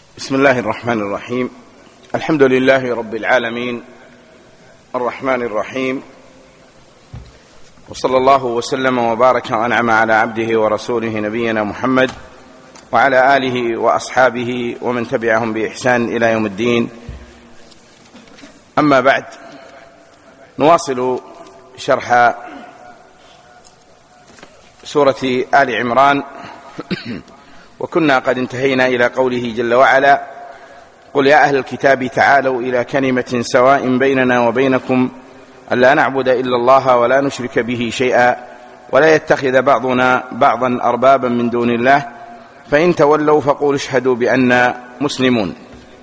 بسم الله الرحمن الرحيم. الحمد لله رب العالمين الرحمن الرحيم، وصلى الله وسلم وبارك وأنعم على عبده ورسوله نبينا محمد وعلى آله وأصحابه ومن تبعهم بإحسان إلى يوم الدين. أما بعد، نواصل شرح سورة آل عمران، وكنا قد انتهينا إلى قوله جل وعلا: قل يا أهل الكتاب تعالوا إلى كلمة سواء بيننا وبينكم ألا نعبد إلا الله ولا نشرك به شيئا ولا يتخذ بعضنا بعضا أربابا من دون الله فإن تولوا فقولوا اشهدوا بأننا مسلمون.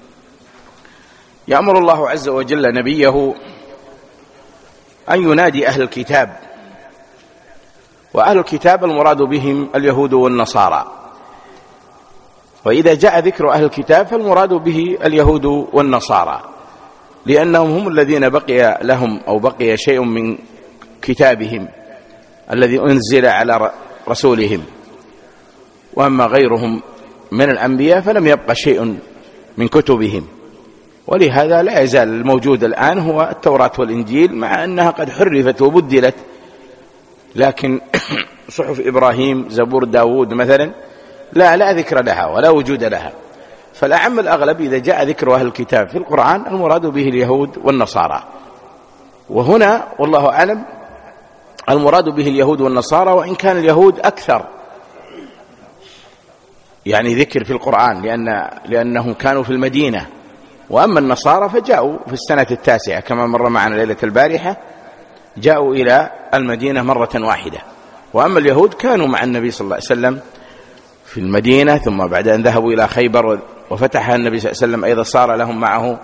يأمر الله عز وجل نبيه أن ينادي أهل الكتاب، وأهل الكتاب المراد بهم اليهود والنصارى، وإذا جاء ذكر أهل الكتاب فالمراد به اليهود والنصارى، لأنهم هم الذين بقي لهم أو بقي شيء من كتابهم الذي أنزل على رسولهم، وأما غيرهم من الأنبياء فلم يبقى شيء من كتبهم، ولهذا لا يزال الموجود الآن هو التوراة والإنجيل، مع أنها قد حرفت وبدلت، لكن صحف إبراهيم زبور داود مثلا لا ذكر لها ولا وجود لها. فالأعم الأغلب إذا جاء ذكر أهل الكتاب في القرآن المراد به اليهود والنصارى، وهنا والله أعلم المراد به اليهود والنصارى، وإن كان اليهود أكثر يعني ذكر في القرآن لأنهم كانوا في المدينة، وأما النصارى فجاءوا في السنة 9 كما مر معنا ليلة البارحة، جاءوا إلى المدينة مرة واحدة. وأما اليهود كانوا مع النبي صلى الله عليه وسلم في المدينة، ثم بعد أن ذهبوا إلى خيبر وفتحها النبي صلى الله عليه وسلم أيضا صار لهم معه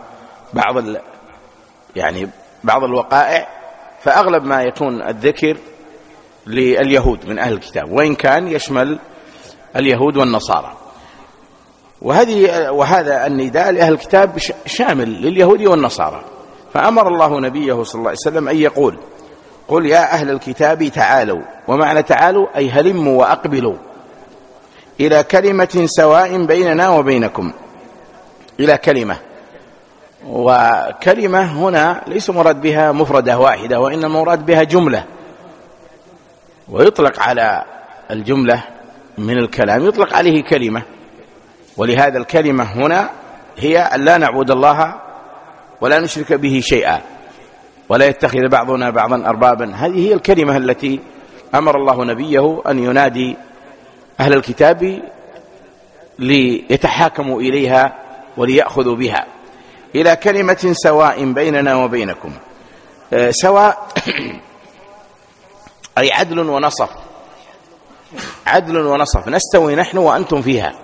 بعض الوقائع، فأغلب ما يكون الذكر لليهود من أهل الكتاب، وإن كان يشمل اليهود والنصارى. وهذا النداء لأهل الكتاب شامل لليهود والنصارى، فأمر الله نبيه صلى الله عليه وسلم أن يقول: قل يا أهل الكتاب تعالوا، ومعنى تعالوا أي هلموا وأقبلوا إلى كلمة سواء بيننا وبينكم، إلى كلمة. وكلمة هنا ليس مراد بها مفردة واحدة، وإنما مراد بها جملة، ويطلق على الجملة من الكلام يطلق عليه كلمة، ولهذا الكلمة هنا هي أن لا نعبد الله ولا نشرك به شيئا ولا يتخذ بعضنا بعضا أربابا. هذه هي الكلمة التي أمر الله نبيه أن ينادي أهل الكتاب ليتحاكموا إليها وليأخذوا بها، إلى كلمة سواء بيننا وبينكم. سواء أي عدل ونصف، عدل ونصف، نستوي نحن وأنتم فيها،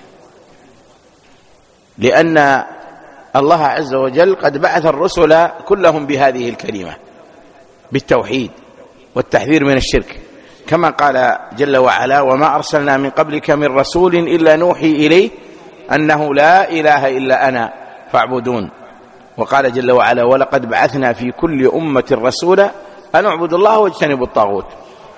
لأن الله عز وجل قد بعث الرسل كلهم بهذه الكلمة، بالتوحيد والتحذير من الشرك، كما قال جل وعلا: وما أرسلنا من قبلك من رسول إلا نوحي إليه أنه لا إله إلا أنا فاعبدون. وقال جل وعلا: ولقد بعثنا في كل أمة رسولا أن اعبدوا الله واجتنبوا الطاغوت.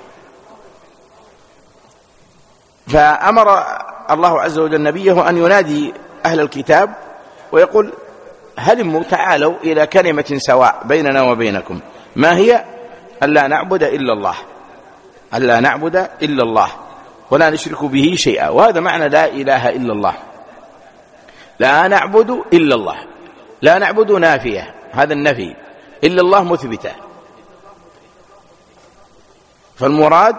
فأمر الله عز وجل نبيه أن ينادي أهل الكتاب ويقول: هلموا تعالوا إلى كلمة سواء بيننا وبينكم. ما هي؟ ألا نعبد إلا الله، ألا نعبد إلا الله ولا نشرك به شيئا. وهذا معنى لا إله إلا الله، لا نعبد إلا الله. لا نعبد نافية، هذا النفي، إلا الله مثبتة. فالمراد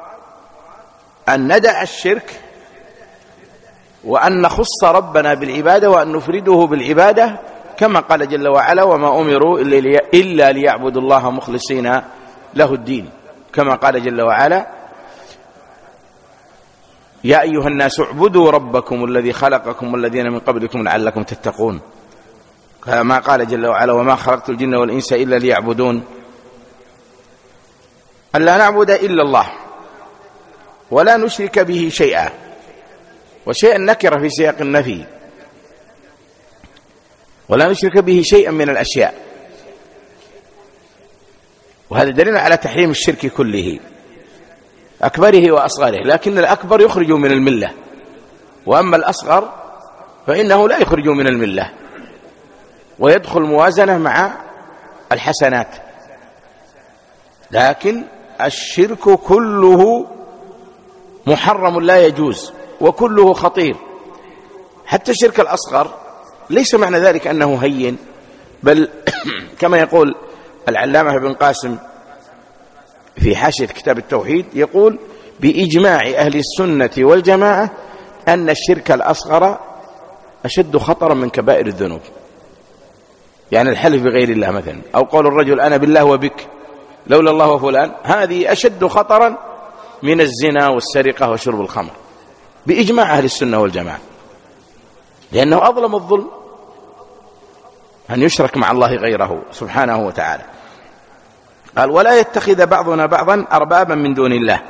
أن ندع الشرك وأن نخص ربنا بالعبادة وأن نفرده بالعبادة، كما قال جل وعلا: وما أمروا إلا ليعبدوا الله مخلصين له الدين، كما قال جل وعلا: يا أيها الناس اعبدوا ربكم الذي خلقكم والذين من قبلكم لعلكم تتقون، كما قال جل وعلا: وما خلقت الجن والإنس إلا ليعبدون. ألا نعبد إلا الله ولا نشرك به شيئا، وشيئا نكر في سياق النفي، ولا نشرك به شيئا من الأشياء، وهذا دليل على تحريم الشرك كله أكبره وأصغره، لكن الأكبر يخرج من الملة، وأما الأصغر فإنه لا يخرج من الملة، ويدخل موازنة مع الحسنات. لكن الشرك كله محرم لا يجوز، وكله خطير. حتى الشرك الأصغر ليس معنى ذلك أنه هين، بل كما يقول العلامة ابن قاسم في حاشية كتاب التوحيد، يقول: بإجماع أهل السنة والجماعة أن الشرك الأصغر أشد خطرا من كبائر الذنوب. يعني الحلف بغير الله مثلا، أو قول الرجل أنا بالله وبك لولا الله وفلان، هذه أشد خطرا من الزنا والسرقة وشرب الخمر بإجماع أهل السنة والجماعة، لأنه أظلم الظلم أن يشرك مع الله غيره سبحانه وتعالى. قال: ولا يتخذ بعضنا بعضا أربابا من دون الله.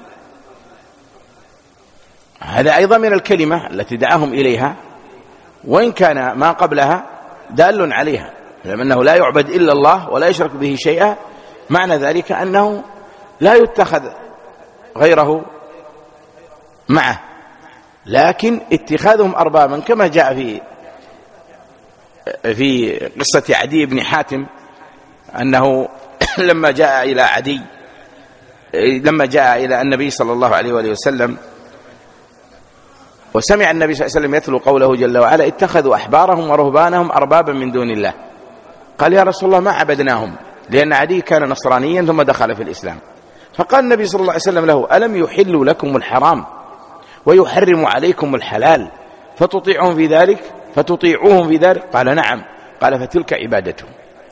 هذا أيضا من الكلمة التي دعاهم إليها، وإن كان ما قبلها دال عليها، لأنه لا يعبد إلا الله ولا يشرك به شيئا، معنى ذلك أنه لا يتخذ غيره معه. لكن اتخاذهم أربابا كما جاء في قصة عدي بن حاتم، أنه لما جاء إلى النبي صلى الله عليه وآله وسلم وسمع النبي صلى الله عليه وسلم يتلو قوله جل وعلا: اتخذوا أحبارهم ورهبانهم أربابا من دون الله. قال: يا رسول الله ما عبدناهم، لأن عدي كان نصرانيا ثم دخل في الإسلام. فقال النبي صلى الله عليه وسلم له: ألم يحلوا لكم الحرام ويحرم عليكم الحلال فتطيعوهم في ذلك؟ قال: نعم. قال: فتلك عبادتهم.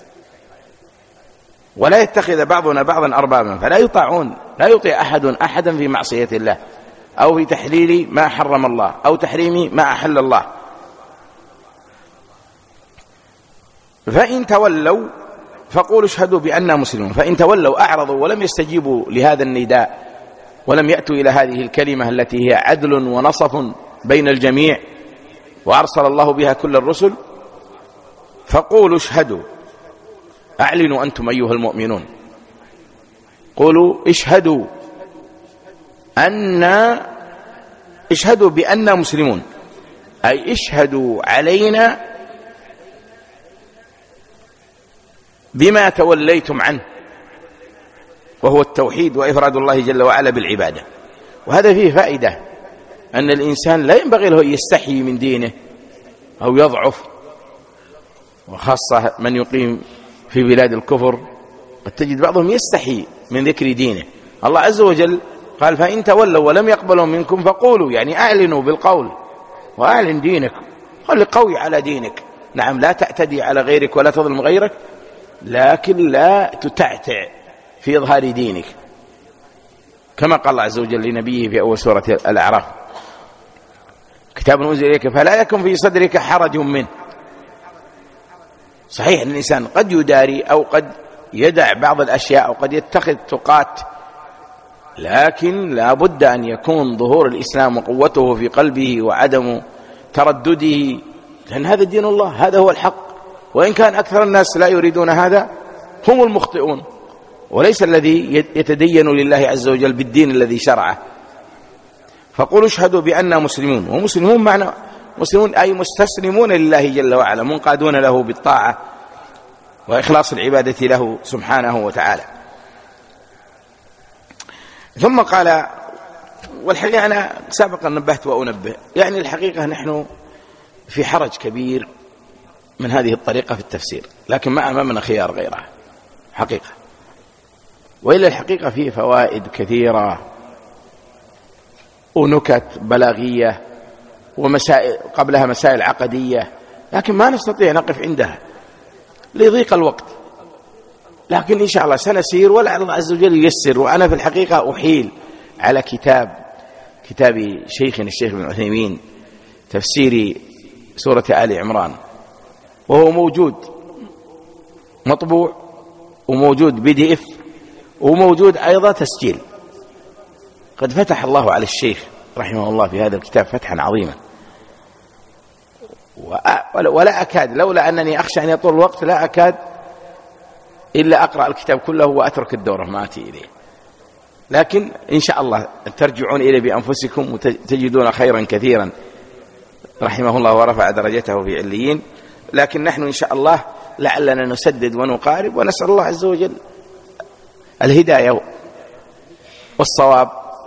ولا يتخذ بعضنا بعضا أربابا، فلا يطاعون، لا يطيع أحدا في معصية الله، أو في تحليل ما حرم الله، أو تحريم ما أحل الله. فإن تولوا فقولوا اشهدوا بأننا مسلمون. فإن تولوا، أعرضوا ولم يستجيبوا لهذا النداء، ولم يأتوا إلى هذه الكلمة التي هي عدل ونصف بين الجميع وأرسل الله بها كل الرسل، فقولوا اشهدوا، أعلنوا أنتم أيها المؤمنون، قولوا اشهدوا بأننا مسلمون، أي اشهدوا علينا بما توليتم عنه، وهو التوحيد وإفراد الله جل وعلا بالعبادة. وهذا فيه فائدة، أن الإنسان لا ينبغي له يستحي من دينه أو يضعف، وخاصة من يقيم في بلاد الكفر قد تجد بعضهم يستحي من ذكر دينه. الله عز وجل قال: فإن تولوا ولم يقبلوا منكم فقولوا، يعني أعلنوا بالقول وأعلن دينك، خلي قوي على دينك. نعم، لا تعتدي على غيرك ولا تظلم غيرك، لكن لا تتعتع في إظهار دينك، كما قال الله عز وجل لنبيه في أول سورة الأعراف: كتاب أنزل إليك فلا يكن في صدرك حرج منه. صحيح أن الإنسان قد يداري أو قد يدع بعض الأشياء أو قد يتخذ تقات، لكن لا بد أن يكون ظهور الإسلام وقوته في قلبه وعدم تردده، لأن هذا دين الله، هذا هو الحق. وإن كان أكثر الناس لا يريدون هذا، هم المخطئون، وليس الذي يتدين لله عز وجل بالدين الذي شرعه. فقولوا اشهدوا بأننا مسلمون. ومسلمون معنى مسلمون أي مستسلمون لله جل وعلا، منقادون له بالطاعة وإخلاص العبادة له سبحانه وتعالى. ثم قال: والحقيقة أنا سابقا نبهت وأنبه، يعني الحقيقة نحن في حرج كبير من هذه الطريقة في التفسير، لكن ما أمامنا خيار غيرها حقيقة. وإلا الحقيقة فيه فوائد كثيرة ونكت بلاغية ومسائل قبلها مسائل عقدية، لكن ما نستطيع نقف عندها لضيق الوقت. لكن إن شاء الله سنسير ولعل الله عز وجل ييسر. وأنا في الحقيقة أحيل على كتاب شيخنا الشيخ ابن عثيمين، تفسير سورة آل عمران، وهو موجود مطبوع وموجود PDF وموجود أيضا تسجيل. قد فتح الله على الشيخ رحمه الله في هذا الكتاب فتحا عظيما، ولا أكاد، لولا أنني أخشى أن يطول الوقت، لا أكاد إلا أقرأ الكتاب كله وأترك الدورة ما أتي إليه. لكن إن شاء الله ترجعون إليه بأنفسكم وتجدون خيرا كثيرا رحمه الله ورفع درجته في عليين، لكن نحن إن شاء الله لعلنا نسدد ونقارب، ونسأل الله عز وجل الهداية والصواب.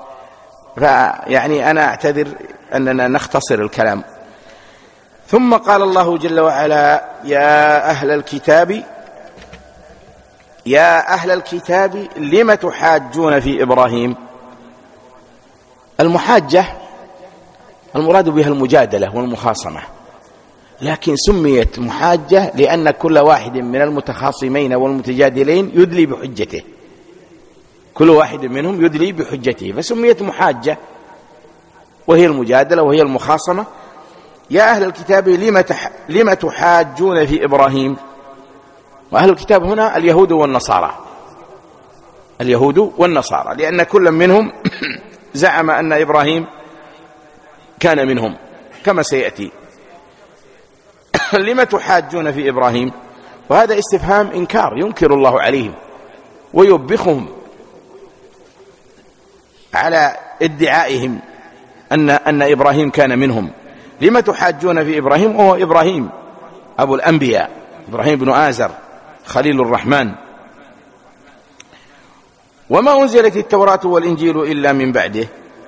فيعني أنا أعتذر أننا نختصر الكلام. ثم قال الله جل وعلا: يا أهل الكتاب لم تحاجون في إبراهيم. المحاجة المراد بها المجادلة والمخاصمة، لكن سميت محاجة لأن كل واحد من المتخاصمين والمتجادلين يدلي بحجته، كل واحد منهم يدلي بحجته، فسميت محاجة، وهي المجادلة وهي المخاصمة. يا أهل الكتاب لم تحاجون في إبراهيم. وأهل الكتاب هنا اليهود والنصارى، لأن كل منهم زعم أن إبراهيم كان منهم كما سيأتي. لم تحاجون في إبراهيم، وهذا استفهام إنكار، ينكر الله عليهم ويوبخهم على ادعائهم أن إبراهيم كان منهم. لم تحاجون في إبراهيم، وهو إبراهيم أبو الأنبياء، إبراهيم بن آزر خليل الرحمن. وما أنزلت التوراة والإنجيل إلا من بعده.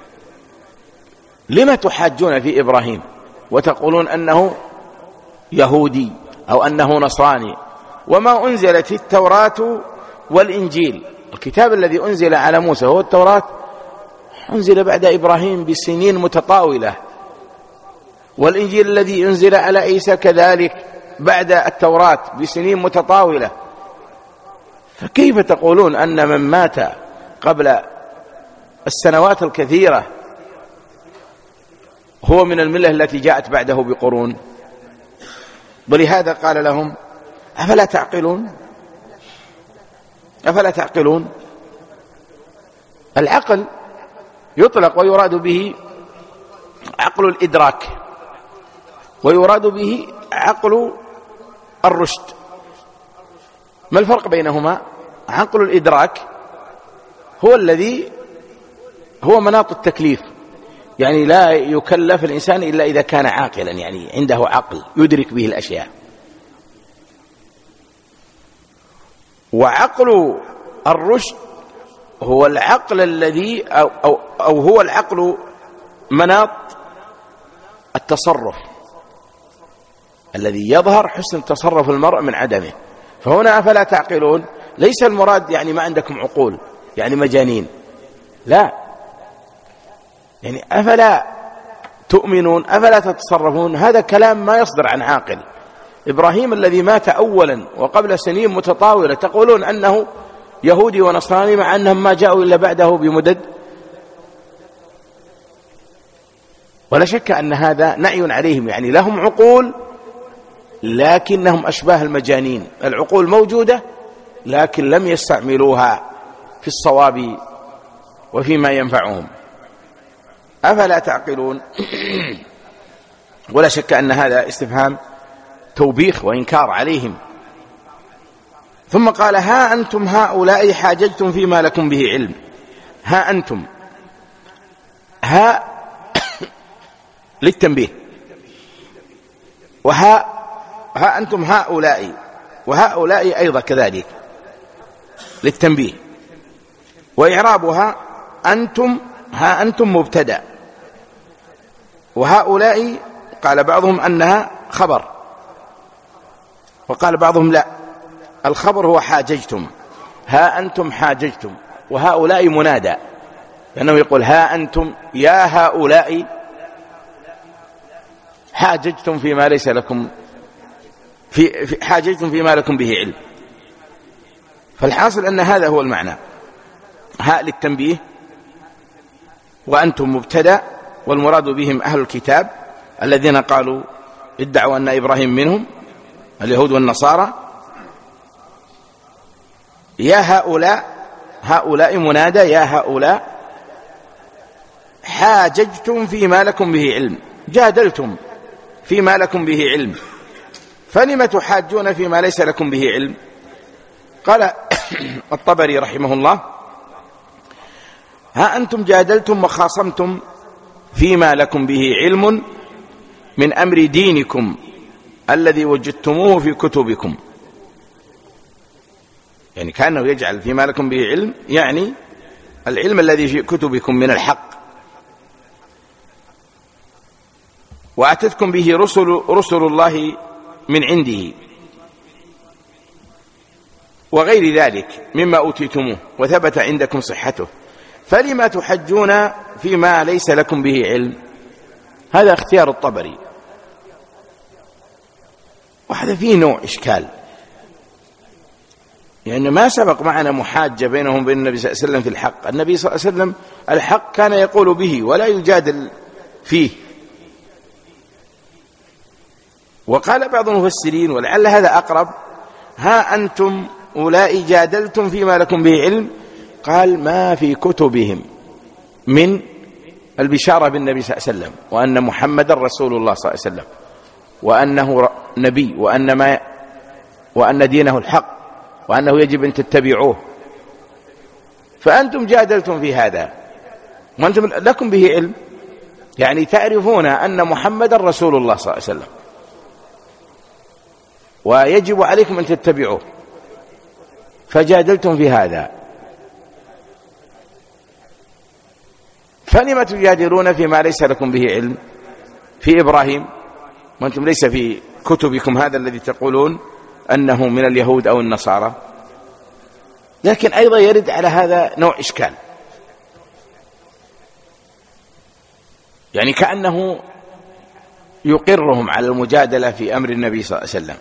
لم تحاجون في إبراهيم وتقولون أنه يهودي أو أنه نصراني؟ وما أنزلت التوراة والإنجيل، الكتاب الذي أنزل على موسى هو التوراة، أنزل بعد إبراهيم بسنين متطاولة، والإنجيل الذي أنزل على عيسى كذلك بعد التوراة بسنين متطاولة. فكيف تقولون أن من مات قبل السنوات الكثيرة هو من الملة التي جاءت بعده بقرون؟ ولهذا قال لهم: أفلا تعقلون؟ العقل يطلق ويراد به عقل الإدراك، ويراد به عقل الرشد. ما الفرق بينهما؟ عقل الإدراك هو الذي هو مناط التكليف، يعني لا يكلف الإنسان إلا إذا كان عاقلا، يعني عنده عقل يدرك به الأشياء. وعقل الرشد هو العقل الذي أو هو العقل مناط التصرف الذي يظهر حسن تصرف المرء من عدمه. فهنا أفلا تعقلون ليس المراد يعني ما عندكم عقول، يعني مجانين، لا، يعني أفلا تؤمنون، أفلا تتصرفون. هذا كلام ما يصدر عن عاقل. إبراهيم الذي مات أولا وقبل سنين متطاولة تقولون أنه يهودي ونصراني، مع أنهم ما جاءوا إلا بعده بمدد. ولا شك أن هذا نعي عليهم، يعني لهم عقول لكنهم أشباه المجانين، العقول موجودة لكن لم يستعملوها في الصواب وفيما ينفعهم. أفلا تعقلون؟ ولا شك أن هذا استفهام توبيخ وإنكار عليهم. ثم قال: ها أنتم هؤلاء حاججتم فيما لكم به علم. ها أنتم، ها للتنبيه، ها أنتم هؤلاء، وهؤلاء أيضا كذلك للتنبيه. وإعرابها أنتم، ها أنتم مبتدأ، وهؤلاء قال بعضهم أنها خبر، وقال بعضهم لا، الخبر هو حاججتم، ها أنتم حاججتم، وهؤلاء منادى، لأنه يقول: ها أنتم يا هؤلاء حاججتم فيما ليس لكم حاججتم فيما لكم به علم. فالحاصل أن هذا هو المعنى. هاء للتنبيه، وأنتم مبتدأ، والمراد بهم أهل الكتاب الذين قالوا ادعوا أن إبراهيم منهم، اليهود والنصارى. يا هؤلاء، هؤلاء منادى، يا هؤلاء حاججتم فيما لكم به علم، جادلتم فيما لكم به علم، فلم تحاجون فيما ليس لكم به علم؟ قال الطبري رحمه الله: ها أنتم جادلتم وخاصمتم فيما لكم به علم، من أمر دينكم الذي وجدتموه في كتبكم. يعني كأنه يجعل فيما لكم به علم، يعني العلم الذي في كتبكم من الحق، وأتتكم به رسل الله من عنده وغير ذلك مما أوتيتموه وثبت عندكم صحته، فلما تحجون فيما ليس لكم به علم. هذا اختيار الطبري، وهذا فيه نوع إشكال، لأن يعني ما سبق معنا محاجة بينهم وبين النبي صلى الله عليه وسلم في الحق. النبي صلى الله عليه وسلم الحق كان يقول به ولا يجادل فيه. وقال بعض المفسرين، ولعل هذا أقرب: ها أنتم أولئك جادلتم فيما لكم به علم، قال ما في كتبهم من البشارة بالنبي صلى الله عليه وسلم، وأن محمد رسول الله صلى الله عليه وسلم، وأنه نبي، وأن دينه الحق، وأنه يجب أن تتبعوه، فأنتم جادلتم في هذا وأنتم لكم به علم، يعني تعرفون أن محمد رسول الله صلى الله عليه وسلم ويجب عليكم أن تتبعوه، فجادلتم في هذا، فلم تجادلون فيما ليس لكم به علم في إبراهيم وأنتم ليس في كتبكم هذا الذي تقولون أنه من اليهود أو النصارى. لكن أيضا يرد على هذا نوع إشكال، يعني كأنه يقرهم على المجادلة في أمر النبي صلى الله عليه وسلم،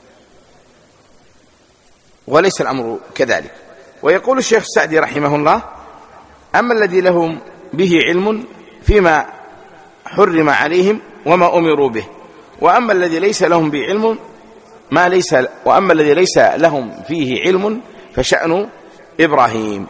وليس الأمر كذلك. ويقول الشيخ السعدي رحمه الله: أما الذي لهم به علم فيما حرم عليهم وما أمروا به، وأما الذي ليس لهم به علم وأما الذي ليس لهم فيه علم فشأن إبراهيم.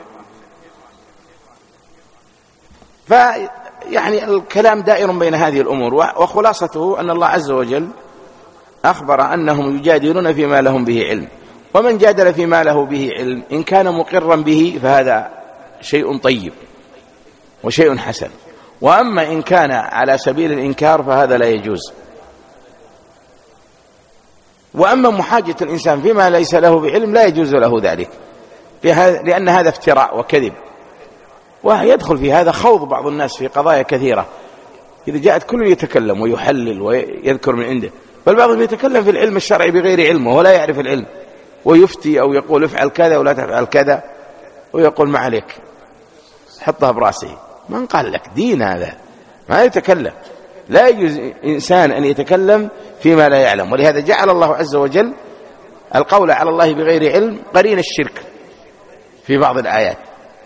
فيعني الكلام دائر بين هذه الأمور، وخلاصته أن الله عز وجل أخبر أنهم يجادلون فيما لهم به علم، ومن جادل فيما له به علم إن كان مقرا به فهذا شيء طيب وشيء حسن، وأما إن كان على سبيل الإنكار فهذا لا يجوز. وأما محاجة الإنسان فيما ليس له بعلم لا يجوز له ذلك، لأن هذا افتراء وكذب، ويدخل في هذا خوض بعض الناس في قضايا كثيرة. إذا جاءت كل يتكلم ويحلل ويذكر من عنده، بل بعضهم يتكلم في العلم الشرعي بغير علمه ولا يعرف العلم، ويفتي أو يقول افعل كذا ولا تفعل كذا، ويقول ما عليك حطها براسه. من قال لك دين؟ هذا ما يتكلم. لا يجوز إنسان أن يتكلم فيما لا يعلم، ولهذا جعل الله عز وجل القول على الله بغير علم قرين الشرك في بعض الآيات.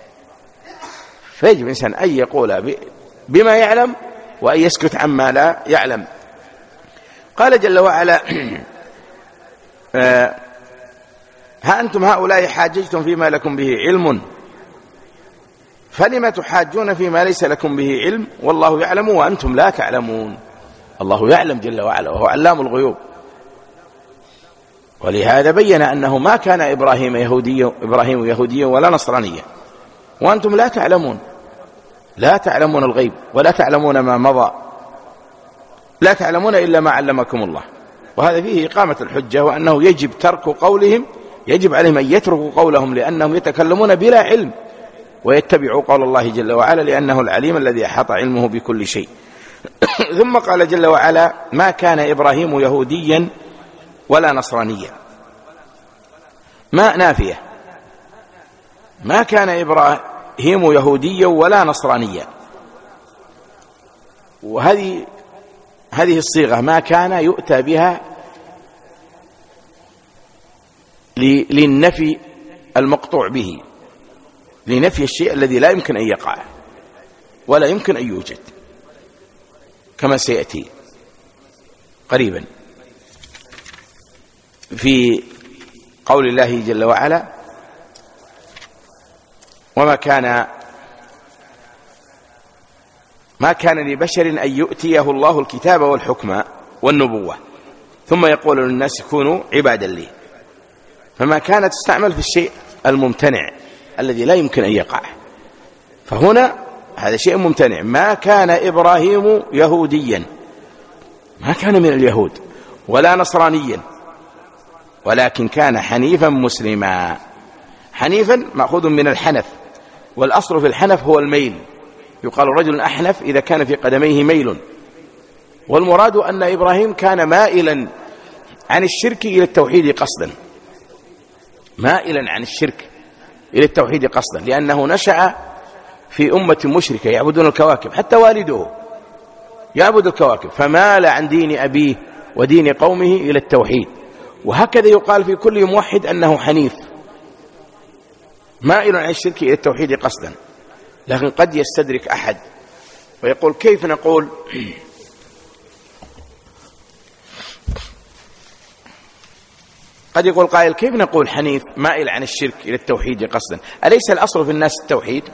فيجب الإنسان أن يقول بما يعلم وأن يسكت عما لا يعلم. قال جل وعلا: ها أنتم هؤلاء حاججتم فيما لكم به علم فلم تحاجون فيما ليس لكم به علم والله يعلم وأنتم لا تعلمون. الله يعلم جل وعلا وهو علام الغيوب، ولهذا بين أنه ما كان إبراهيم يهوديا ولا نصرانيا، وأنتم لا تعلمون، لا تعلمون الغيب ولا تعلمون ما مضى، لا تعلمون إلا ما علمكم الله. وهذا فيه إقامة الحجة، وأنه يجب ترك قولهم، يجب عليهم أن يتركوا قولهم لأنهم يتكلمون بلا علم، ويتبعوا قول الله جل وعلا لأنه العليم الذي أحاط علمه بكل شيء. ثم قال جل وعلا: ما كان إبراهيم يهوديا ولا نصرانيا. ما نافية، ما كان إبراهيم يهوديا ولا نصرانيا. وهذه الصيغة ما كان يؤتى بها للنفي المقطوع به، لنفي الشيء الذي لا يمكن أن يقع ولا يمكن أن يوجد، كما سيأتي قريبا في قول الله جل وعلا: ما كان لبشر أن يؤتيه الله الكتاب والحكم والنبوة ثم يقول للناس كونوا عبادا لي. فما كانت تستعمل في الشيء الممتنع الذي لا يمكن أن يقع، فهنا هذا شيء ممتنع. ما كان إبراهيم يهوديا، ما كان من اليهود ولا نصرانيا، ولكن كان حنيفا مسلما. حنيفا مأخوذ من الحنف، والأصل في الحنف هو الميل، يقال رجل أحنف إذا كان في قدميه ميل، والمراد أن إبراهيم كان مائلا عن الشرك إلى التوحيد قصدا، مائلا عن الشرك إلى التوحيد قصدا، لأنه نشأ في أمة مشركة يعبدون الكواكب، حتى والده يعبد الكواكب، فمال عن دين أبيه ودين قومه إلى التوحيد. وهكذا يقال في كل موحد أنه حنيف مائل عن الشرك إلى التوحيد قصدا. لكن قد يستدرك أحد ويقول كيف نقول قد يقول قائل كيف نقول حنيف مائل عن الشرك إلى التوحيد قصدا؟ أليس الأصل في الناس التوحيد؟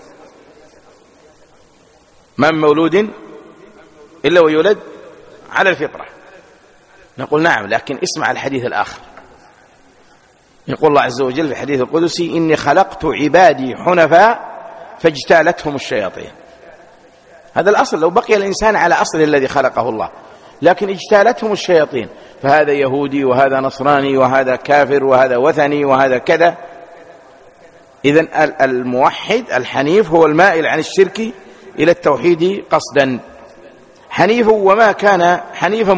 ما من مولود إلا ويولد على الفطرة. نقول نعم، لكن اسمع الحديث الآخر. يقول الله عز وجل في الحديث القدسي: إني خلقت عبادي حنفاء فاجتالتهم الشياطين. هذا الأصل، لو بقي الإنسان على أصله الذي خلقه الله، لكن اجتالتهم الشياطين، فهذا يهودي وهذا نصراني وهذا كافر وهذا وثني وهذا كذا. إذن الموحد الحنيف هو المائل عن الشرك إلى التوحيد قصدا. حنيف، وما كان حنيفا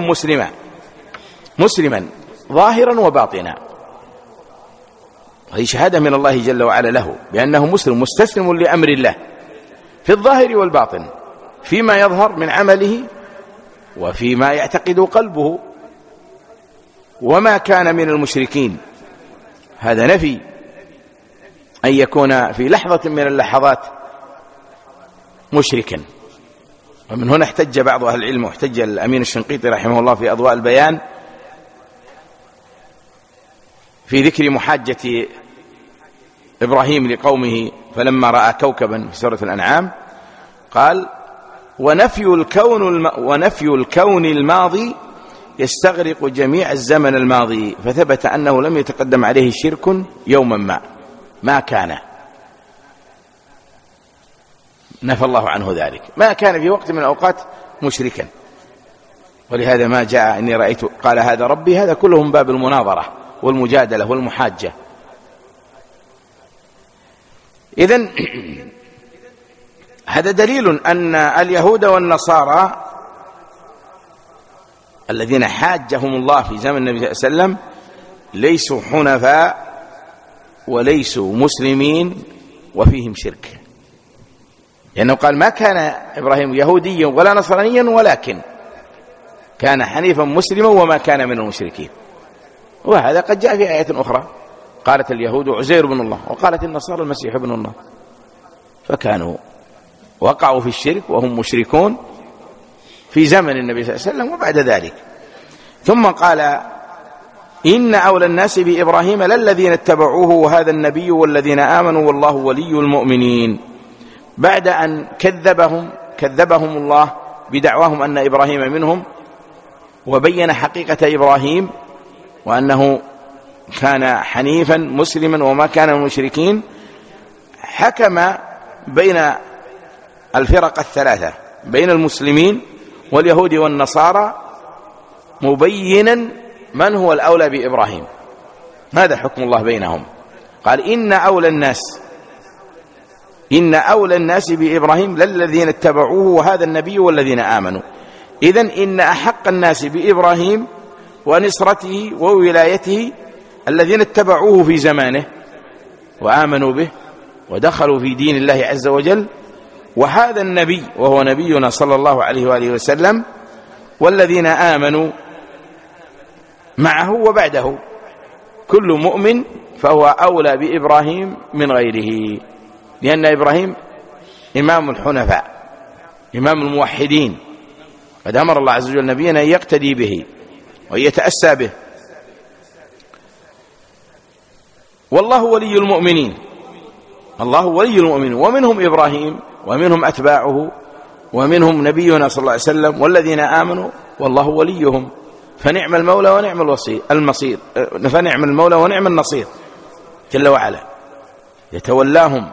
مسلما ظاهرا وباطنا. وهي شهادة من الله جل وعلا له بأنه مسلم مستسلم لأمر الله في الظاهر والباطن، فيما يظهر من عمله وفيما يعتقد قلبه. وما كان من المشركين، هذا نفي أن يكون في لحظة من اللحظات مشركا. ومن هنا احتج بعض أهل العلم، واحتج الأمين الشنقيطي رحمه الله في أضواء البيان في ذكر محاجة إبراهيم لقومه فلما رأى كوكبا في سورة الأنعام، قال: ونفي الكون الماضي يستغرق جميع الزمن الماضي، فثبت أنه لم يتقدم عليه شرك يوما ما كان، نفى الله عنه ذلك، ما كان في وقت من الأوقات مشركا. ولهذا ما جاء إني رأيت قال هذا ربي، هذا كله من باب المناظرة والمجادلة والمحاجة. إذن هذا دليل أن اليهود والنصارى الذين حاجهم الله في زمن النبي صلى الله عليه وسلم ليسوا حنفاء وليسوا مسلمين وفيهم شرك، لأنه قال: ما كان إبراهيم يهوديا ولا نصرانيا ولكن كان حنيفا مسلما وما كان من المشركين. وهذا قد جاء في آية أخرى، قالت اليهود عزير بن الله وقالت النصارى المسيح ابن الله، فكانوا وقعوا في الشرك وهم مشركون في زمن النبي صلى الله عليه وسلم وبعد ذلك. ثم قال: إن أولى الناس بإبراهيم للذين اتبعوه وهذا النبي والذين آمنوا والله ولي المؤمنين. بعد أن كذبهم الله بدعواهم أن إبراهيم منهم، وبين حقيقة إبراهيم وأنه كان حنيفا مسلما وما كان من المشركين، حكم بين الفرق الثلاثة، بين المسلمين واليهود والنصارى، مبينا من هو الأولى بإبراهيم. هذا حكم الله بينهم. قال: إن أولى الناس بإبراهيم للذين اتبعوه وهذا النبي والذين آمنوا. إذن إن أحق الناس بإبراهيم ونصرته وولايته الذين اتبعوه في زمانه وآمنوا به ودخلوا في دين الله عز وجل، وهذا النبي وهو نبينا صلى الله عليه وآله وسلم، والذين آمنوا معه وبعده. كل مؤمن فهو أولى بإبراهيم من غيره، لأن إبراهيم إمام الحنفاء، إمام الموحدين، قد أمر الله عز وجل نبينا أن يقتدي به وأن يتأسى به. والله ولي المؤمنين، الله ولي المؤمنين، ومنهم إبراهيم ومنهم أتباعه ومنهم نبينا صلى الله عليه وسلم والذين آمنوا والله وليهم، فنعم المولى ونعم المصير، فنعم المولى ونعم النصير جل وعلا، يتولاهم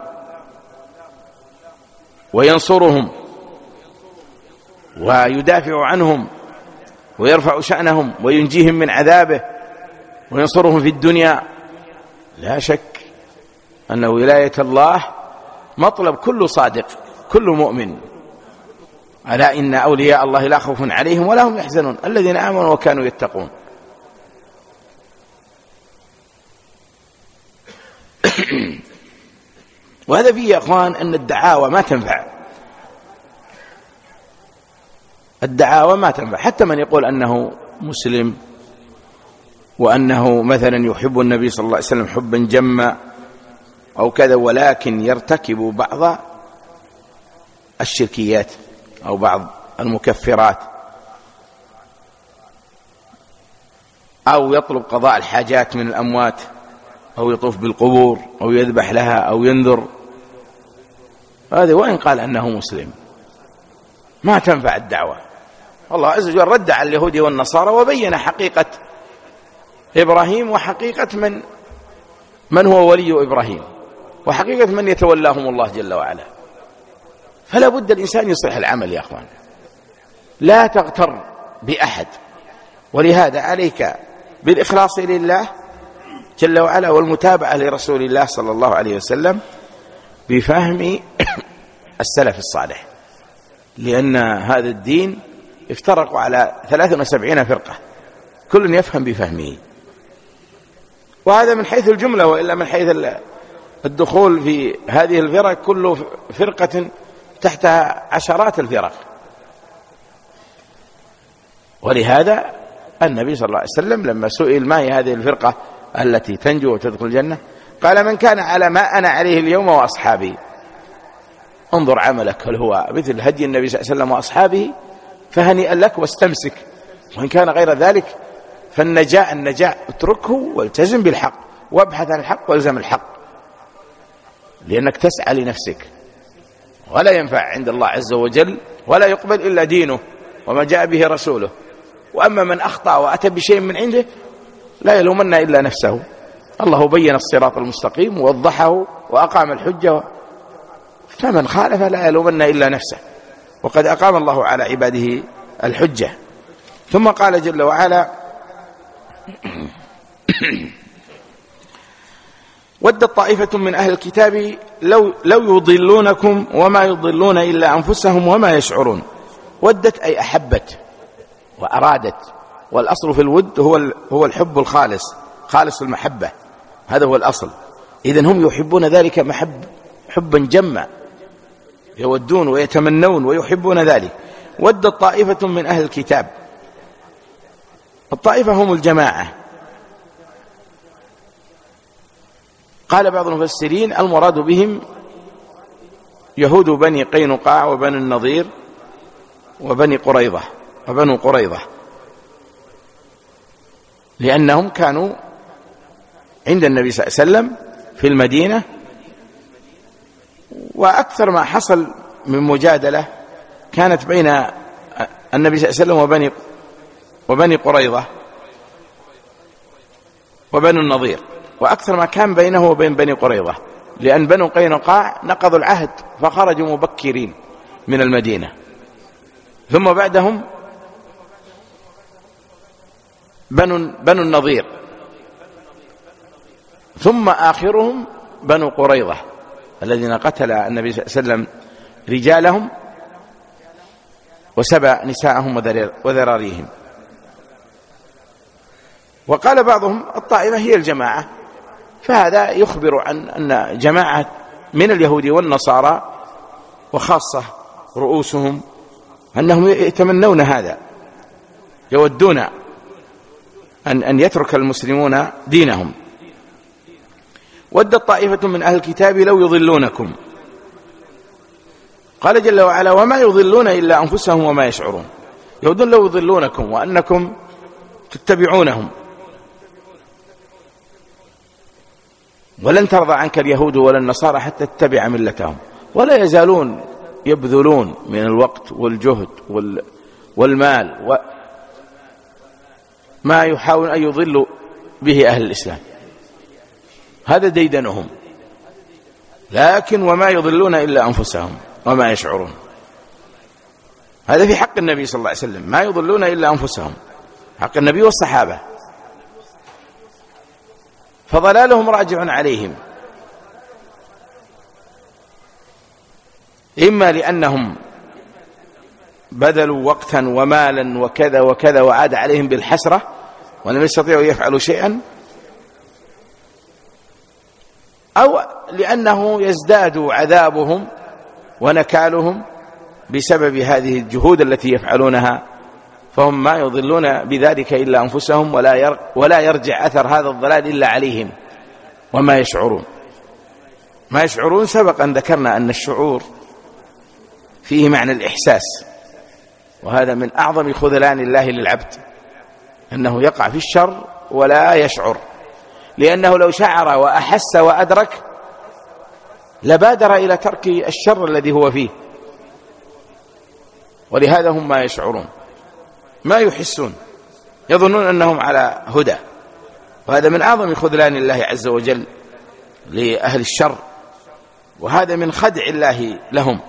وينصرهم ويدافع عنهم ويرفع شأنهم وينجيهم من عذابه وينصرهم في الدنيا. لا شك أن ولاية الله مطلب كل صادق، كل مؤمن. ألا إن أولياء الله لا خوف عليهم ولا هم يحزنون الذين آمنوا وكانوا يتقون. وهذا فيه يا أخوان أن الدعاوى ما تنفع، الدعاوى ما تنفع. حتى من يقول أنه مسلم وأنه مثلا يحب النبي صلى الله عليه وسلم حبا جما أو كذا، ولكن يرتكب بعض الشركيات أو بعض المكفرات، أو يطلب قضاء الحاجات من الأموات، أو يطوف بالقبور، أو يذبح لها، أو ينذر، هذا وإن قال أنه مسلم ما تنفع الدعوة. الله عز وجل رد على اليهود والنصارى وبين حقيقة إبراهيم وحقيقة من هو ولي إبراهيم وحقيقة من يتولاهم الله جل وعلا. فلا بد الإنسان يصلح العمل يا أخوان، لا تغتر بأحد، ولهذا عليك بالإخلاص لله جل وعلا والمتابعة لرسول الله صلى الله عليه وسلم بفهم السلف الصالح، لأن هذا الدين افترقوا على 73 فرقة كل يفهم بفهمه، وهذا من حيث الجملة، وإلا من حيث الدخول في هذه الفرق كل فرقة تحتها عشرات الفرق. ولهذا النبي صلى الله عليه وسلم لما سئل ما هي هذه الفرقة التي تنجو وتدخل الجنة قال من كان على ما أنا عليه اليوم وأصحابي. انظر عملك، هل هو مثل هدي النبي صلى الله عليه وسلم وأصحابه فهنيئا لك واستمسك، وإن كان غير ذلك فالنجاة اتركه والتزم بالحق وابحث عن الحق والزم الحق، لأنك تسعى لنفسك ولا ينفع عند الله عز وجل ولا يقبل إلا دينه وما جاء به رسوله. وأما من أخطأ وأتى بشيء من عنده لا يلومن إلا نفسه. الله بين الصراط المستقيم ووضحه وأقام الحجة، فمن خالف لا يلومن إلا نفسه، وقد أقام الله على عباده الحجة. ثم قال جل وعلا ودت طائفة من أهل الكتاب لو يضلونكم وما يضلون إلا أنفسهم وما يشعرون. ودت أي أحبت وأرادت، والأصل في الود هو الحب الخالص، خالص المحبة، هذا هو الأصل. إذن هم يحبون ذلك حبا جما، يودون ويتمنون ويحبون ذلك. ودت طائفة من أهل الكتاب، الطائفة هم الجماعة. قال بعض المفسرين المراد بهم يهود بني قينقاع وبني النضير وبنو قريظة، لأنهم كانوا عند النبي صلى الله عليه وسلم في المدينة، وأكثر ما حصل من مجادلة كانت بين النبي صلى الله عليه وسلم وبني قريظة وبنو النضير، وأكثر ما كان بينه وبين بني قريظة، لأن بنو قينقاع نقضوا العهد فخرجوا مبكرين من المدينة، ثم بعدهم بنو النضير، ثم آخرهم بنو قريظة الذين قتل النبي صلى الله عليه وسلم رجالهم وسبى نساءهم وذراريهم. وقال بعضهم الطائفة هي الجماعة، فهذا يخبر عن أن جماعة من اليهود والنصارى وخاصة رؤوسهم أنهم يتمنون هذا، يودون أن يترك المسلمون دينهم. ودت طائفة من أهل الكتاب لو يضلونكم، قال جل وعلا وما يضلون إلا أنفسهم وما يشعرون. يودون لو يضلونكم وأنكم تتبعونهم، ولن ترضى عنك اليهود ولا النصارى حتى تتبع ملتهم، ولا يزالون يبذلون من الوقت والجهد والمال ما يحاول أن يضلوا به أهل الإسلام، هذا ديدنهم. لكن وما يضلون إلا أنفسهم وما يشعرون، هذا في حق النبي صلى الله عليه وسلم، ما يضلون إلا أنفسهم حق النبي والصحابة، فضلالهم راجع عليهم، إما لأنهم بذلوا وقتا ومالا وكذا وكذا وعاد عليهم بالحسرة ولم يستطيعوا يفعلوا شيئا، أو لأنه يزداد عذابهم ونكالهم بسبب هذه الجهود التي يفعلونها، فهم ما يضلون بذلك إلا أنفسهم، ولا يرجع أثر هذا الضلال إلا عليهم وما يشعرون. ما يشعرون سبق أن ذكرنا أن الشعور فيه معنى الإحساس، وهذا من أعظم خذلان الله للعبد، أنه يقع في الشر ولا يشعر، لأنه لو شعر وأحس وأدرك لبادر إلى ترك الشر الذي هو فيه، ولهذا هم ما يشعرون، ما يحسون، يظنون أنهم على هدى، وهذا من أعظم خذلان الله عز وجل لأهل الشر، وهذا من خدع الله لهم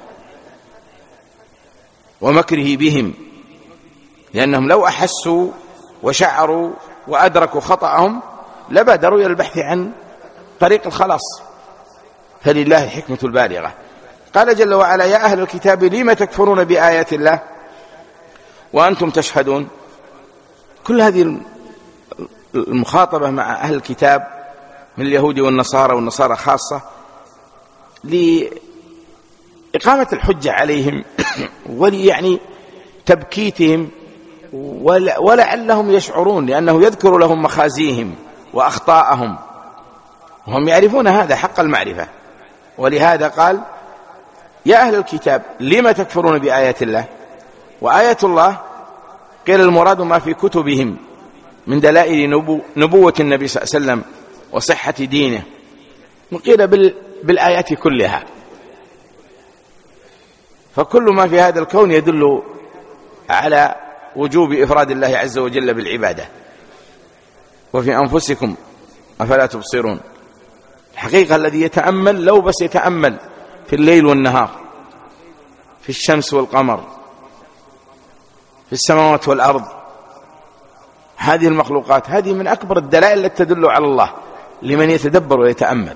ومكره بهم، لأنهم لو أحسوا وشعروا وأدركوا خطأهم لبادروا إلى البحث عن طريق الخلاص، فلله الحكمة البالغة. قال جل وعلا: يا أهل الكتاب لم تكفرون بآيات الله وأنتم تشهدون. كل هذه المخاطبة مع أهل الكتاب من اليهود والنصارى، والنصارى خاصة، لإقامة الحجة عليهم وليعني تبكيتهم، ولعلهم يشعرون، لأنه يذكر لهم مخازيهم وأخطاءهم، وهم يعرفون هذا حق المعرفة. ولهذا قال: يا أهل الكتاب لم تكفرون بآيات الله. وآيات الله قيل المراد ما في كتبهم من دلائل نبوة النبي صلى الله عليه وسلم وصحة دينه، وقيل بالآيات كلها، فكل ما في هذا الكون يدل على وجوب إفراد الله عز وجل بالعبادة. وفي أنفسكم أفلا تبصرون. الحقيقة الذي يتأمل لو بس يتأمل في الليل والنهار، في الشمس والقمر، في السماوات والأرض، هذه المخلوقات هذه من أكبر الدلائل التي تدل على الله لمن يتدبر ويتأمل.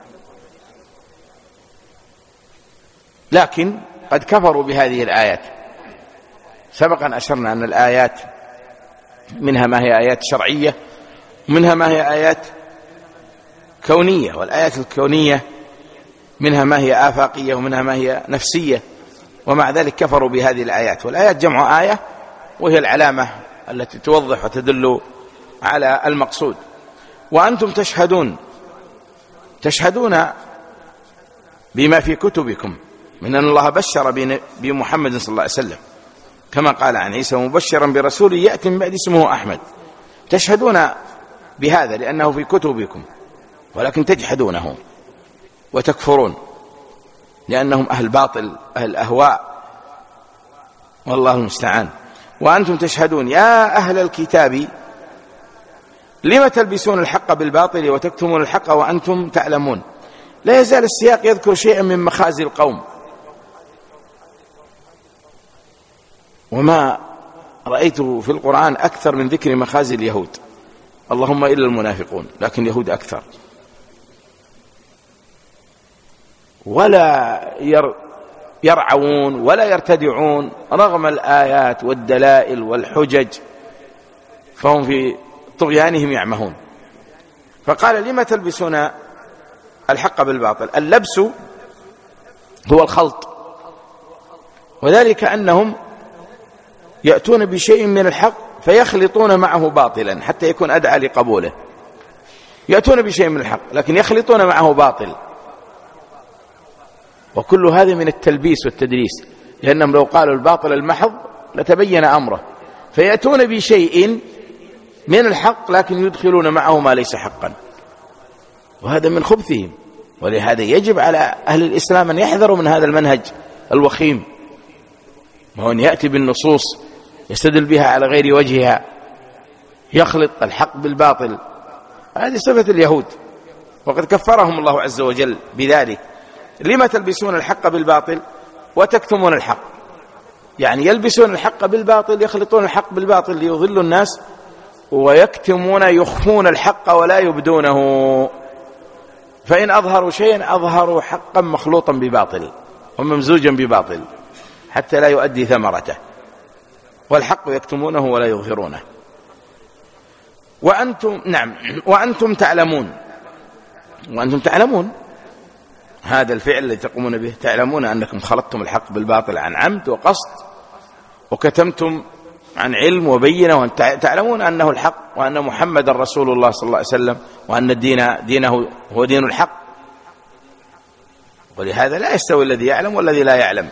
لكن قد كفروا بهذه الآيات. سبق أن أشرنا أن الآيات منها ما هي آيات شرعية ومنها ما هي آيات كونية، والآيات الكونية منها ما هي آفاقية ومنها ما هي نفسية، ومع ذلك كفروا بهذه الآيات. والآيات جمع آية، وهي العلامة التي توضح وتدل على المقصود. وأنتم تشهدون بما في كتبكم من أن الله بشر بمحمد صلى الله عليه وسلم، كما قال عن عيسى: مبشرا برسول يأتي من بعد اسمه أحمد. تشهدون بهذا لأنه في كتبكم، ولكن تجحدونه وتكفرون لأنهم أهل باطل، أهل أهواء، والله المستعان. وأنتم تشهدون يا أهل الكتاب لم تلبسون الحق بالباطل وتكتمون الحق وأنتم تعلمون. لا يزال السياق يذكر شيئا من مخازي القوم، وما رأيته في القرآن أكثر من ذكر مخازي اليهود، اللهم إلا المنافقون، لكن اليهود أكثر. ولا يرعون ولا يرتدعون رغم الآيات والدلائل والحجج، فهم في طغيانهم يعمهون. فقال: لما تلبسون الحق بالباطل. اللبس هو الخلط، وذلك أنهم يأتون بشيء من الحق فيخلطون معه باطلا حتى يكون أدعى لقبوله. يأتون بشيء من الحق لكن يخلطون معه باطل، وكل هذا من التلبيس والتدليس، لأنهم لو قالوا الباطل المحض لتبين أمره، فيأتون بشيء من الحق لكن يدخلون معه ما ليس حقا، وهذا من خبثهم. ولهذا يجب على أهل الإسلام أن يحذروا من هذا المنهج الوخيم، وهو أن يأتي بالنصوص يستدل بها على غير وجهها، يخلط الحق بالباطل. هذه صفة اليهود، وقد كفرهم الله عز وجل بذلك. لما تلبسون الحق بالباطل وتكتمون الحق، يعني يلبسون الحق بالباطل، يخلطون الحق بالباطل ليضلوا الناس ويكتمون يخفون الحق ولا يبدونه، فإن أظهروا شيئا أظهروا حقا مخلوطا بباطل وممزوجا بباطل حتى لا يؤدي ثمرته، والحق يكتمونه ولا يظهرونه. وأنتم تعلمون هذا الفعل الذي تقومون به، تعلمون أنكم خلطتم الحق بالباطل عن عمد وقصد، وكتمتم عن علم وبينة، وتعلمون أنه الحق، وأن محمد رسول الله صلى الله عليه وسلم، وأن دينه هو دين الحق. ولهذا لا يستوي الذي يعلم والذي لا يعلم.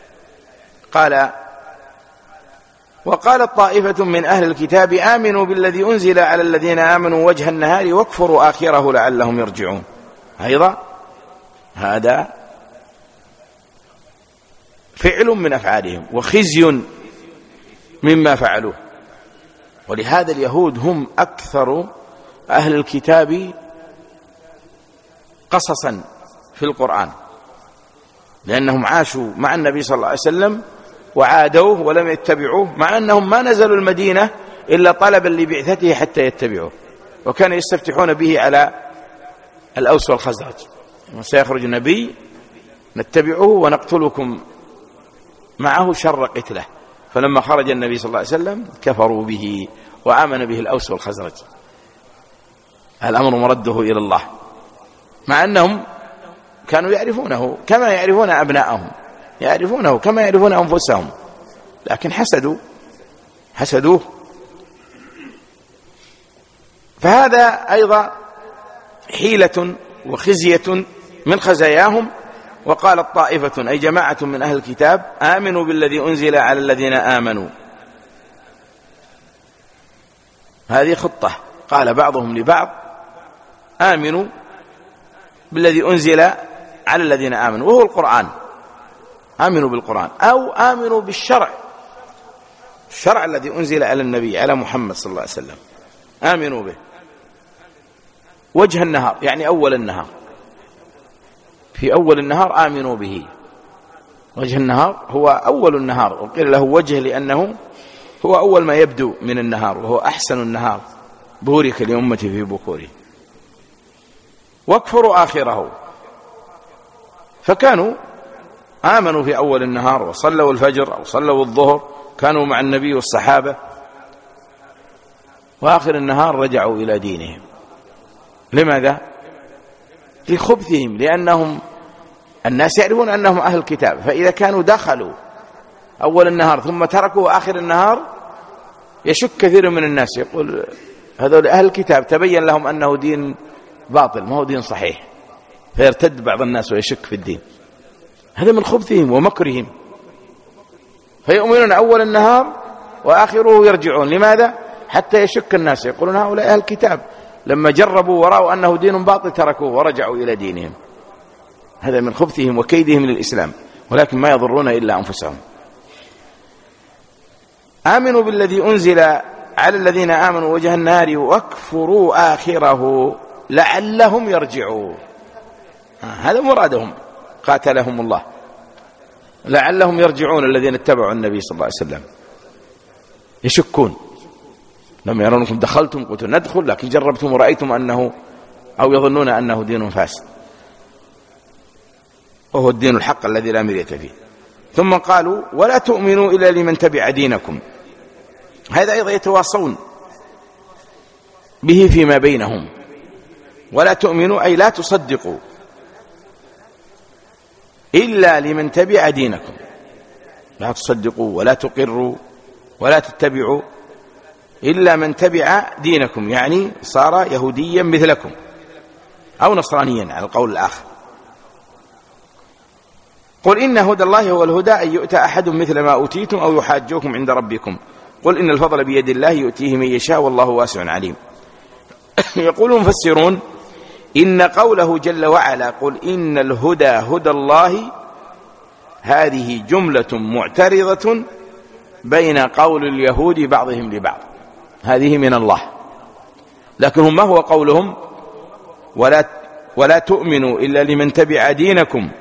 وقالت طائفة من أهل الكتاب آمنوا بالذي أنزل على الذين آمنوا وجه النهار واكفروا آخره لعلهم يرجعون. أيضا هذا فعل من أفعالهم وخزي مما فعلوه. ولهذا اليهود هم أكثر أهل الكتاب قصصا في القرآن، لأنهم عاشوا مع النبي صلى الله عليه وسلم وعادوه ولم يتبعوه، مع أنهم ما نزلوا المدينة إلا طلبا لبعثته حتى يتبعوه، وكانوا يستفتحون به على الأوس والخزرج، سيخرج النبي نتبعه ونقتلكم معه شر قتله. فلما خرج النبي صلى الله عليه وسلم كفروا به وآمن به الأوس والخزرج. الأمر مرده إلى الله، مع أنهم كانوا يعرفونه كما يعرفون أبناءهم، يعرفونه كما يعرفون أنفسهم، لكن حسدوه. فهذا أيضا حيلة وخزية من خزاياهم. وقالت طائفة أي جماعة من أهل الكتاب آمنوا بالذي أنزل على الذين آمنوا. هذه خطة قال بعضهم لبعض آمنوا بالذي أنزل على الذين آمنوا، وهو القرآن. آمنوا بالقرآن أو آمنوا بالشرع، الشرع الذي أنزل على النبي على محمد صلى الله عليه وسلم، آمنوا به. وجه النهار يعني أول النهار، في أول النهار آمنوا به. وجه النهار هو أول النهار، وقيل له وجه لأنه هو أول ما يبدو من النهار، وهو أحسن النهار، بورك لأمتي في بكوره. واكفروا آخره، فكانوا آمنوا في أول النهار وصلوا الفجر أو صلوا الظهر، كانوا مع النبي والصحابة، وآخر النهار رجعوا إلى دينهم. لماذا؟ لخبثهم، لأنهم الناس يعرفون أنهم أهل الكتاب، فإذا كانوا دخلوا أول النهار ثم تركوا آخر النهار يشك كثير من الناس، يقول هذول أهل الكتاب تبين لهم أنه دين باطل ما هو دين صحيح، فيرتد بعض الناس ويشك في الدين. هذا من خبثهم ومكرهم، فيؤمنون أول النهار وآخره يرجعون. لماذا؟ حتى يشك الناس، يقولون هؤلاء أهل الكتاب، لما جربوا ورأوا أنه دين باطل تركوه ورجعوا إلى دينهم. هذا من خبثهم وكيدهم للإسلام، ولكن ما يضرون إلا أنفسهم. آمنوا بالذي أنزل على الذين آمنوا وجه النهار واكفروا آخره لعلهم يرجعون. هذا مرادهم، قاتلهم الله، لعلهم يرجعون الذين اتبعوا النبي صلى الله عليه وسلم. يشكون لما يرونكم دخلتم قلتوا ندخل، لكن جربتم ورأيتم أنه أو يظنون أنه دين فاسد، وهو الدين الحق الذي لا مرية فيه. ثم قالوا ولا تؤمنوا إلا لمن تبع دينكم. هذا أيضا يتواصون به فيما بينهم. ولا تؤمنوا أي لا تصدقوا إلا لمن تبع دينكم، لا تصدقوا ولا تقروا ولا تتبعوا إلا من تبع دينكم، يعني صار يهوديا مثلكم أو نصرانيا على القول الآخر. قل إن هدى الله هو الهدى أن يؤتى أحد مثل ما أوتيتم أو يحاجوكم عند ربكم قل إن الفضل بيد الله يؤتيه من يشاء والله واسع عليم. يقول المفسرون إن قوله جل وعلا قل إن الهدى هدى الله، هذه جملة معترضة بين قول اليهود بعضهم لبعض، هذه من الله، لكن ما هو قولهم ولا تؤمنوا إلا لمن تبع دينكم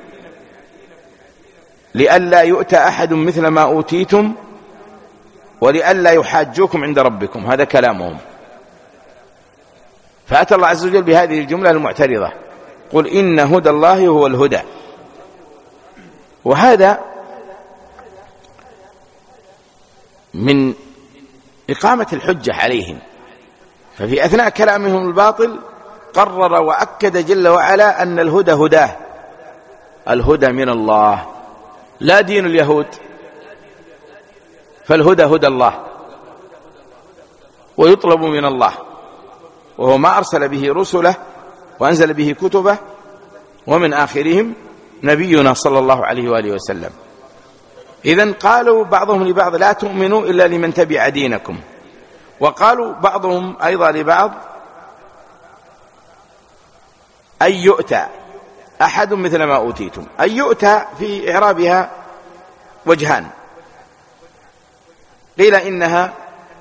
لئلا يؤتى أحد مثل ما أوتيتم ولئلا يحاجوكم عند ربكم، هذا كلامهم. فأتى الله عز وجل بهذه الجملة المعترضة: قل إن هدى الله هو الهدى. وهذا من إقامة الحجة عليهم. ففي أثناء كلامهم الباطل قرر وأكد جل وعلا أن الهدى هداه، الهدى من الله لا دين اليهود، فالهدى هدى الله ويطلب من الله، وهو ما أرسل به رسله وأنزل به كتبه، ومن آخرهم نبينا صلى الله عليه وآله وسلم. إذن قالوا بعضهم لبعض: لا تؤمنوا إلا لمن تبع دينكم. وقالوا بعضهم أيضا لبعض: أن يؤتى أحد مثل ما أوتيتم. أن يؤتى في إعرابها وجهان، قيل إنها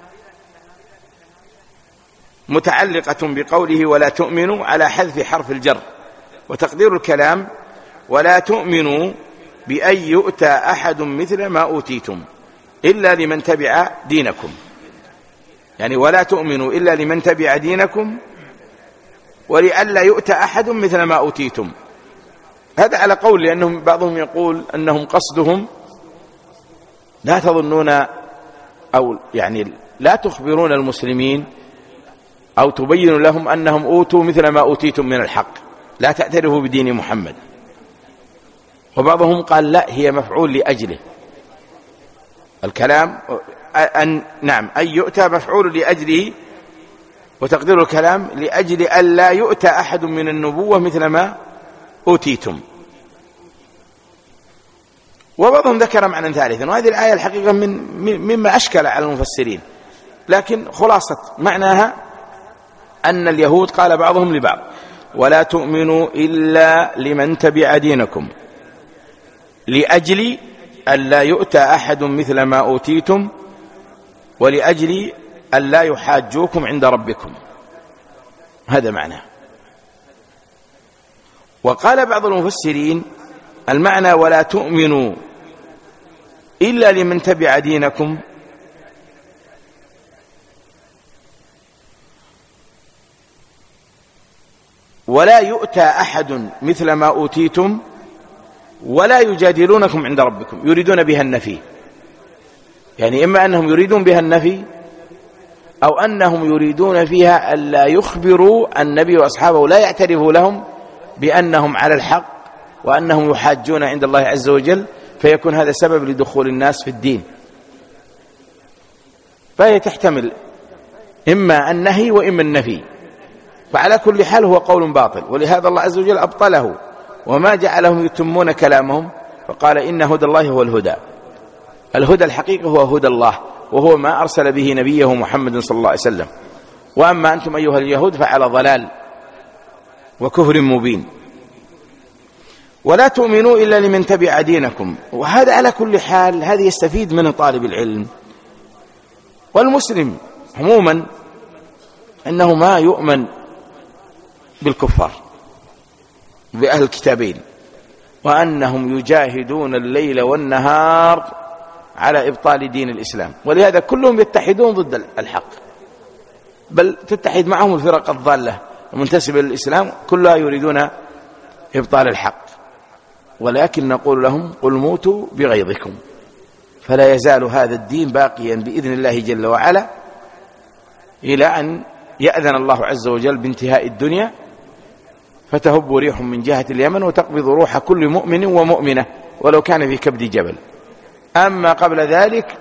متعلقة بقوله ولا تؤمنوا على حذف حرف الجر، وتقدير الكلام: ولا تؤمنوا بأن يؤتى أحد مثل ما أوتيتم إلا لمن تبع دينكم، يعني ولا تؤمنوا إلا لمن تبع دينكم ولئلا يؤتى أحد مثل ما أوتيتم. هذا على قول، لأنهم بعضهم يقول أنهم قصدهم لا تظنون أو يعني لا تخبرون المسلمين أو تبين لهم أنهم أوتوا مثل ما أوتيتم من الحق، لا تعترفوا بدين محمد. وبعضهم قال لا، هي مفعول لأجله الكلام، نعم أن يؤتى مفعول لأجله، وتقدير الكلام لأجل أن لا يؤتى أحد من النبوة مثل ما أوتيتم. وبعضهم ذكر معنى ثالثا، وهذه الآية الحقيقة مما أشكل على المفسرين، لكن خلاصة معناها أن اليهود قال بعضهم لبعض: ولا تؤمنوا إلا لمن تبع دينكم لأجل أن لا يؤتى أحد مثل ما أوتيتم ولأجل أن لا يحاجوكم عند ربكم. هذا معناه. وقال بعض المفسرين المعنى ولا تؤمنوا إلا لمن تبع دينكم ولا يؤتى أحد مثل ما أوتيتم ولا يجادلونكم عند ربكم. يريدون بها النفي، يعني إما أنهم يريدون بها النفي أو أنهم يريدون فيها ألا يخبروا النبي وأصحابه، لا يعترفوا لهم بأنهم على الحق وأنهم يحاجون عند الله عز وجل، فيكون هذا سبب لدخول الناس في الدين. فهي تحتمل إما النهي وإما النفي، فعلى كل حال هو قول باطل، ولهذا الله عز وجل أبطله وما جعلهم يتمون كلامهم، فقال إن هدى الله هو الهدى. الهدى الحقيقي هو هدى الله، وهو ما أرسل به نبيه محمد صلى الله عليه وسلم. وأما أنتم أيها اليهود فعلى ضلال وكفر مبين. ولا تؤمنوا إلا لمن تبع دينكم. وهذا على كل حال هذا يستفيد من طالب العلم والمسلم عموما أنه ما يؤمن بالكفار بأهل الكتابين، وأنهم يجاهدون الليل والنهار على إبطال دين الإسلام، ولهذا كلهم يتحدون ضد الحق، بل تتحد معهم الفرق الضالة المنتسبة للإسلام، كلها يريدون إبطال الحق. ولكن نقول لهم: قل موتوا بغيظكم، فلا يزال هذا الدين باقيا بإذن الله جل وعلا إلى أن يأذن الله عز وجل بانتهاء الدنيا، فتهب ريح من جهة اليمن وتقبض روح كل مؤمن ومؤمنة ولو كان في كبد جبل. أما قبل ذلك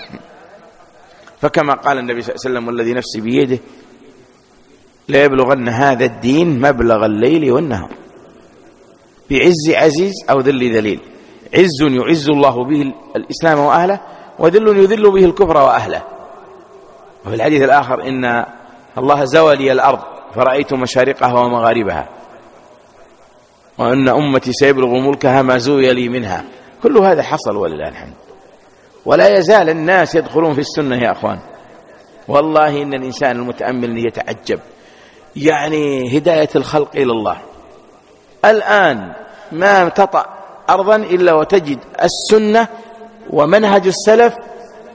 فكما قال النبي صلى الله عليه وسلم: والذي نفسي بيده لا يبلغن هذا الدين مبلغ الليل والنهار، بعز عزيز أو ذل ذليل. عز يعز الله به الإسلام وأهله، وذل يذل به الكفر وأهله. وفي الحديث الآخر: إن الله زوى لي الأرض فرأيت مشارقها ومغاربها، وأن أمتي سيبلغ ملكها ما زوي لي منها. كل هذا حصل ولله الحمد، ولا يزال الناس يدخلون في السنة يا أخوان. والله إن الإنسان المتأمل يتعجب، يعني هداية الخلق إلى الله. الآن ما تطأ أرضا إلا وتجد السنة ومنهج السلف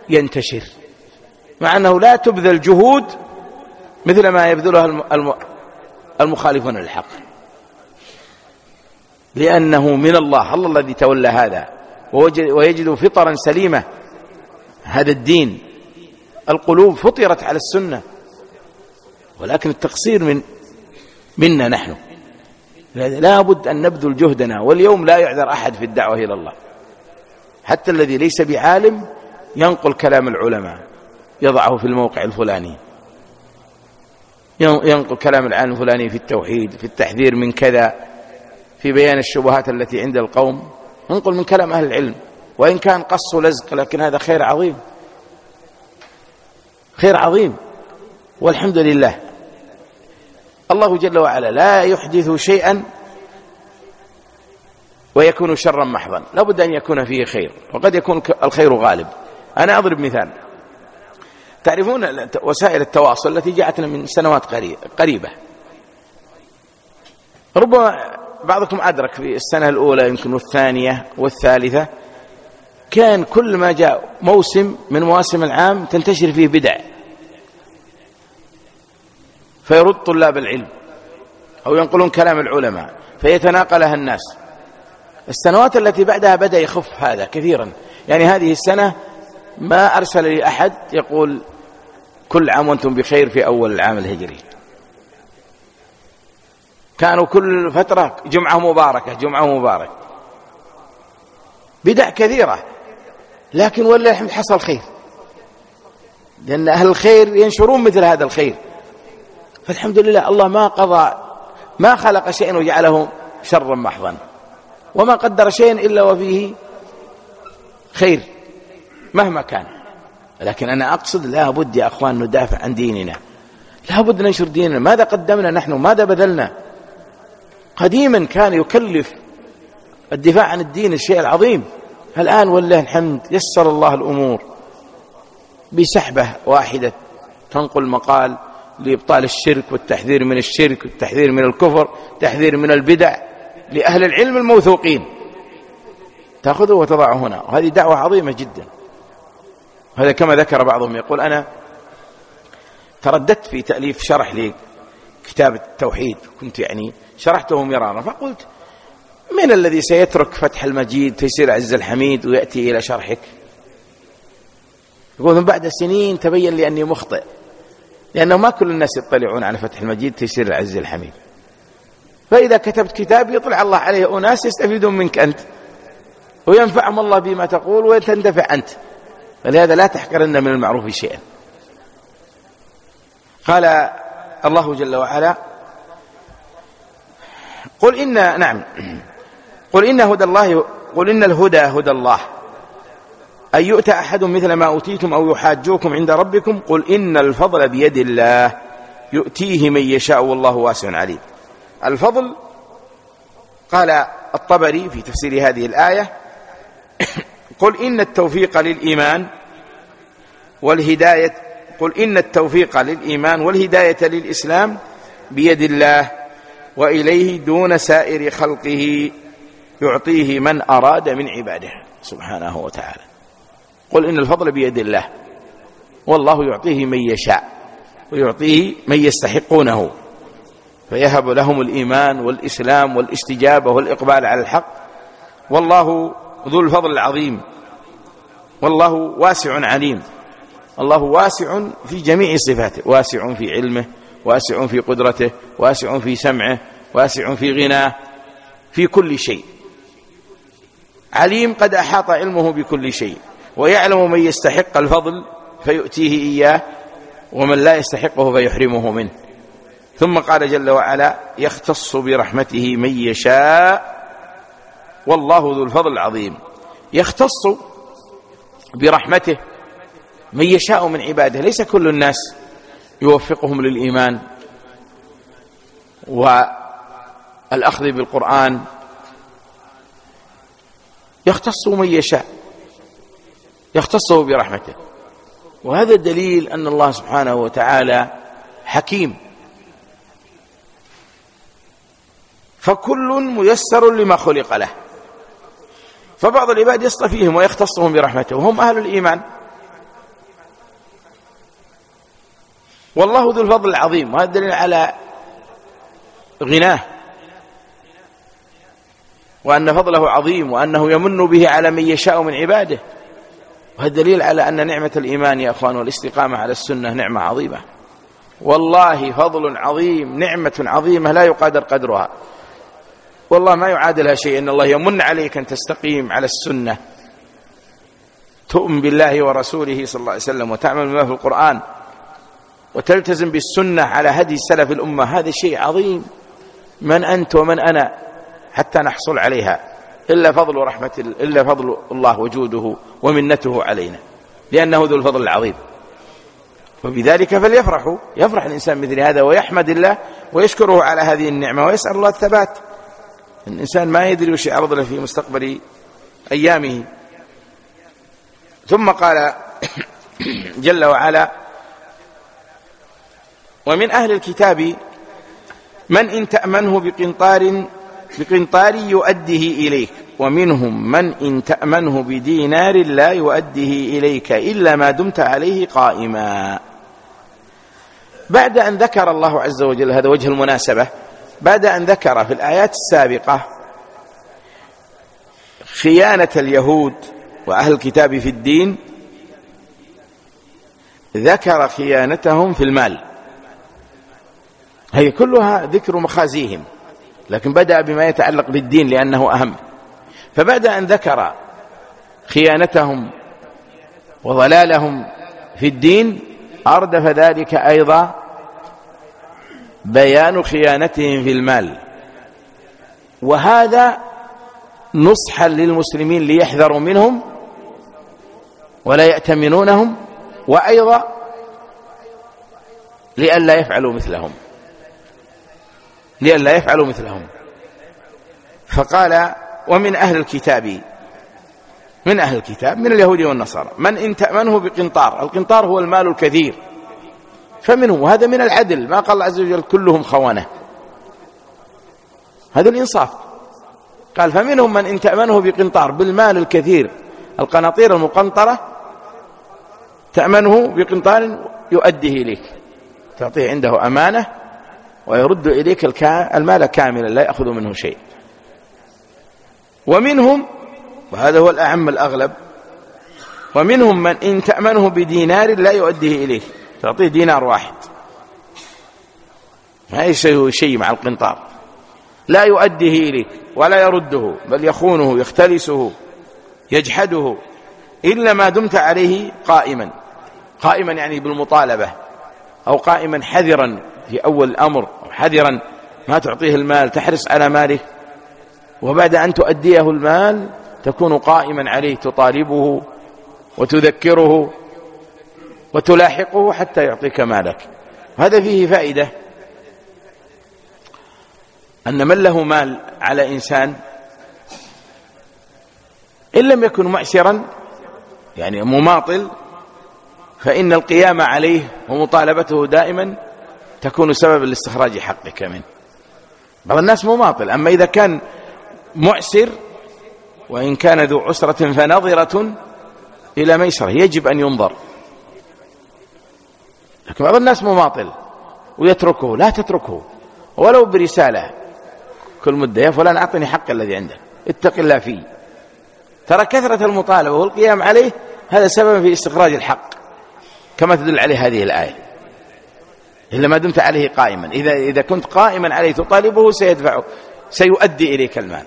ينتشر، مع أنه لا تبذل جهود مثل ما يبذلها المخالفون للحق، لأنه من الله الذي تولى هذا، ويجد فطرا سليمة. هذا الدين القلوب فطرت على السنة، ولكن التقصير منا نحن. لا بد أن نبذل جهدنا. واليوم لا يعذر أحد في الدعوة إلى الله، حتى الذي ليس بعالم ينقل كلام العلماء يضعه في الموقع الفلاني، ينقل كلام العالم الفلاني في التوحيد، في التحذير من كذا، في بيان الشبهات التي عند القوم، ينقل من كلام أهل العلم، وإن كان قص ولزق، لكن هذا خير عظيم، خير عظيم. والحمد لله الله جل وعلا لا يحدث شيئا ويكون شرا محضا، لا بد أن يكون فيه خير، وقد يكون الخير غالب. أنا أضرب مثال. تعرفون وسائل التواصل التي جاءتنا من سنوات قريبة، ربما بعضكم أدرك في السنة الأولى يمكن والثانية والثالثة، كان كل ما جاء موسم من مواسم العام تنتشر فيه بدع، فيرد طلاب العلم أو ينقلون كلام العلماء فيتناقلها الناس. السنوات التي بعدها بدأ يخف هذا كثيرا. يعني هذه السنة ما أرسل لي أحد يقول كل عام وأنتم بخير في أول العام الهجري. كانوا كل فترة جمعة مباركة جمعة مباركة، بدع كثيرة، لكن ولله الحمد حصل خير، لأن أهل الخير ينشرون مثل هذا الخير. فالحمد لله الله ما خلق شيئا وجعله شرا محضا، وما قدر شيئا إلا وفيه خير مهما كان. لكن أنا أقصد لا بد يا أخوان ندافع عن ديننا، لا بد ننشر ديننا. ماذا قدمنا نحن؟ ماذا بذلنا؟ قديما كان يكلف الدفاع عن الدين الشيء العظيم، الآن والله الحمد يسر الله الأمور، بسحبة واحدة تنقل مقال لإبطال الشرك والتحذير من الشرك والتحذير من الكفر، تحذير من البدع، لأهل العلم الموثوقين، تأخذه وتضعه هنا. وهذه دعوة عظيمة جدا. هذا كما ذكر بعضهم، يقول أنا ترددت في تأليف شرح لكتاب التوحيد، كنت يعني شرحته مرارا، فقلت من الذي سيترك فتح المجيد تيسير عز الحميد ويأتي إلى شرحك؟ يقول من بعد سنين تبين لي أني مخطئ، لأنه ما كل الناس يطلعون على فتح المجيد تيسير العز الحميد، فإذا كتبت كتاب يطلع الله عليه أناس يستفيدون منك أنت وينفعهم الله بما تقول وتندفع أنت، فلهذا لا تحقرن من المعروف شيئا. قال الله جل وعلا قل إن الهدى هدى الله أن يؤتى أحد مثل ما أوتيتم أو يحاجوكم عند ربكم قل إن الفضل بيد الله يؤتيه من يشاء والله واسع عليم. الفضل، قال الطبري في تفسير هذه الآية قل إن التوفيق للإيمان والهداية للإسلام بيد الله وإليه دون سائر خلقه يعطيه من أراد من عباده سبحانه وتعالى. قل إن الفضل بيد الله، والله يعطيه من يشاء ويعطيه من يستحقونه، فيهب لهم الإيمان والإسلام والاستجابة والإقبال على الحق، والله ذو الفضل العظيم، والله واسع عليم. الله واسع في جميع صفاته، واسع في علمه، واسع في قدرته، واسع في سمعه، واسع في غناه، في كل شيء. عليم قد أحاط علمه بكل شيء، ويعلم من يستحق الفضل فيؤتيه إياه ومن لا يستحقه فيحرمه منه. ثم قال جل وعلا يختص برحمته من يشاء والله ذو الفضل العظيم. يختص برحمته من يشاء من عباده، ليس كل الناس يوفقهم للإيمان والأخذ بالقرآن، يختص من يشاء، يختصه برحمته. وهذا دليل أن الله سبحانه وتعالى حكيم، فكل ميسر لما خلق له، فبعض العباد يصطفيهم ويختصهم برحمته وهم أهل الإيمان، والله ذو الفضل العظيم. وهذا دليل على غناه، وأن فضله عظيم، وأنه يمن به على من يشاء من عباده. وهذا دليل على أن نعمة الإيمان يا أخوان والاستقامة على السنة نعمة عظيمة، والله فضل عظيم، نعمة عظيمة لا يقادر قدرها، والله ما يعادلها شيء. إن الله يمن عليك أن تستقيم على السنة، تؤمن بالله ورسوله صلى الله عليه وسلم، وتعمل بما في القرآن، وتلتزم بالسنة على هدي سلف الأمة. هذا شيء عظيم. من أنت ومن أنا حتى نحصل عليها؟ إلا فضل الله وجوده ومنته علينا، لأنه ذو الفضل العظيم. وبذلك فليفرحوا، يفرح الإنسان مثل هذا ويحمد الله ويشكره على هذه النعمة ويسأل الله الثبات. الإنسان ما يدري وش يعرض له في مستقبل أيامه. ثم قال جل وعلا: ومن أهل الكتاب من إن تأمنه بقنطار يؤديه إليك، ومنهم من إن تأمنه بدينار لا يؤديه إليك إلا ما دمت عليه قائما. بعد أن ذكر الله عز وجل، هذا وجه المناسبة، بعد أن ذكر في الآيات السابقة خيانة اليهود وأهل الكتاب في الدين، ذكر خيانتهم في المال. هي كلها ذكر مخازيهم، لكن بدأ بما يتعلق بالدين لأنه أهم. فبعد أن ذكر خيانتهم وضلالهم في الدين، أردف ذلك أيضا بيان خيانتهم في المال، وهذا نصحا للمسلمين ليحذروا منهم ولا يأتمنونهم، وأيضا لئلا يفعلوا مثلهم. فقال: ومن أهل الكتاب، من أهل الكتاب من اليهود والنصارى، من إن تأمنه بقنطار. القنطار هو المال الكثير، فمنهم، وهذا من العدل، ما قال الله عز وجل كلهم خونة، هذا الإنصاف. قال: فمنهم من إن تأمنه بقنطار، بالمال الكثير، القناطير المقنطرة، تأمنه بقنطار يؤديه إليك، تعطيه عنده أمانة ويرد إليك المال كاملا لا يأخذ منه شيء. ومنهم، وهذا هو الأعم الأغلب، ومنهم من إن تأمنه بدينار لا يؤديه إليك، تعطيه دينار واحد، ما يسوي شيء مع القنطار، لا يؤديه إليك ولا يرده، بل يخونه، يختلسه، يجحده، إلا ما دمت عليه قائما يعني بالمطالبة، أو قائما حذرا في أول الأمر، حذرا ما تعطيه المال، تحرص على ماله، وبعد أن تؤديه المال تكون قائما عليه، تطالبه وتذكره وتلاحقه حتى يعطيك مالك. هذا فيه فائدة، أن من له مال على إنسان إن لم يكن معسرا يعني مماطل، فإن القيام عليه ومطالبته دائما تكون سببا لاستخراج حقك منه. بعض الناس مماطل، أما إذا كان معسر وإن كان ذو عسرة فنظرة إلى ميسرة، يجب أن ينظر. لكن بعض الناس مماطل ويتركه، لا تتركه ولو برسالة كل مدة: يا فلان أعطني حق الذي عندك، اتق الله فيه. ترى كثرة المطالبة والقيام عليه هذا سبب في استخراج الحق، كما تدل عليه هذه الآية: إلا ما دمت عليه قائما. إذا كنت قائما عليه تطالبه سيدفعه، سيؤدي إليك المال.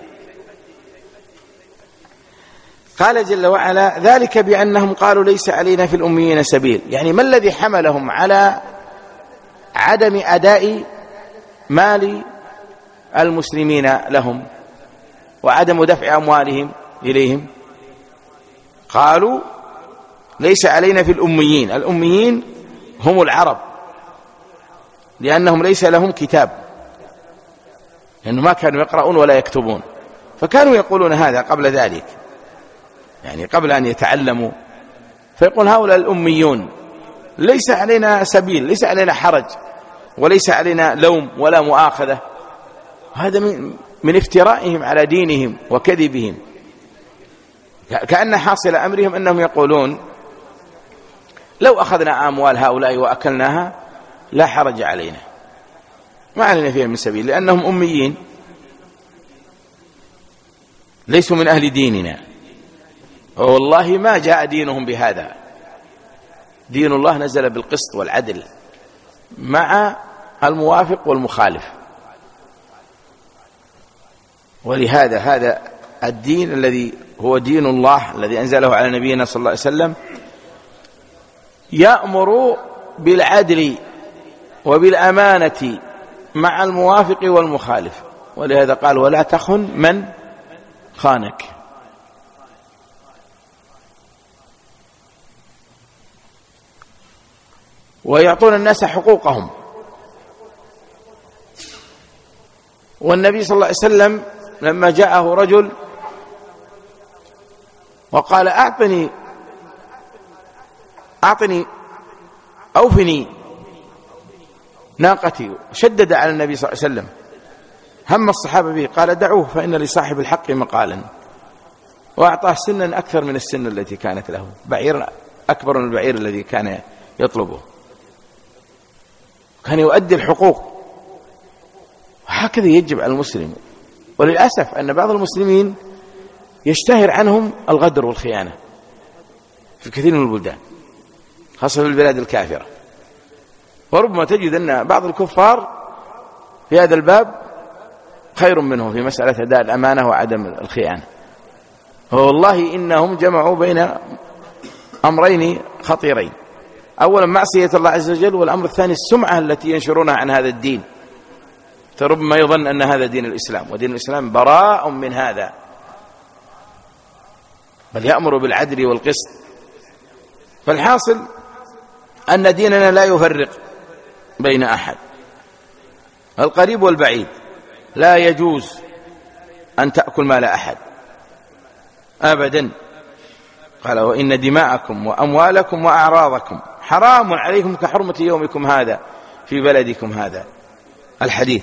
قال جل وعلا: ذلك بأنهم قالوا ليس علينا في الأميين سبيل. يعني ما الذي حملهم على عدم أداء مال المسلمين لهم وعدم دفع أموالهم إليهم؟ قالوا ليس علينا في الأميين. الأميين هم العرب، لأنهم ليس لهم كتاب، لأنه ما كانوا يقرؤون ولا يكتبون، فكانوا يقولون هذا قبل ذلك، يعني قبل أن يتعلموا، فيقول هؤلاء الأميون ليس علينا سبيل، ليس علينا حرج، وليس علينا لوم ولا مؤاخذة. هذا من افترائهم على دينهم وكذبهم، كأن حاصل أمرهم أنهم يقولون لو أخذنا أموال هؤلاء وأكلناها لا حرج علينا، ما علينا فيها من سبيل، لأنهم أميين ليسوا من أهل ديننا، والله ما جاء دينهم بهذا. دين الله نزل بالقسط والعدل مع الموافق والمخالف. ولهذا هذا الدين الذي هو دين الله الذي أنزله على نبينا صلى الله عليه وسلم يأمر بالعدل وبالأمانة مع الموافق والمخالف. ولهذا قال ولا تخن من خانك. ويعطون الناس حقوقهم. والنبي صلى الله عليه وسلم لما جاءه رجل وقال أعطني أوفني ناقتي، شدد على النبي صلى الله عليه وسلم، هم الصحابة به، قال دعوه فإن لصاحب الحق مقالا، وأعطاه سنا أكثر من السن التي كانت له، بعير أكبر من البعير الذي كان يطلبه، كان يؤدي الحقوق. وهكذا يجب على المسلم. وللأسف أن بعض المسلمين يشتهر عنهم الغدر والخيانة في كثير من البلدان، خاصة في البلاد الكافرة. وربما تجد أن بعض الكفار في هذا الباب خير منهم في مسألة أداء الأمانة وعدم الخيانة. والله إنهم جمعوا بين أمرين خطيرين: أولا معصية الله عز وجل، والأمر الثاني السمعة التي ينشرونها عن هذا الدين. فربما يظن أن هذا دين الإسلام، ودين الإسلام براء من هذا، بل يأمر بالعدل والقسط. فالحاصل أن ديننا لا يفرق بين أحد، القريب والبعيد. لا يجوز أن تأكل مال أحد أبدا. قال وإن دماءكم وأموالكم وأعراضكم حرام عليكم كحرمة يومكم هذا في بلدكم هذا، الحديث.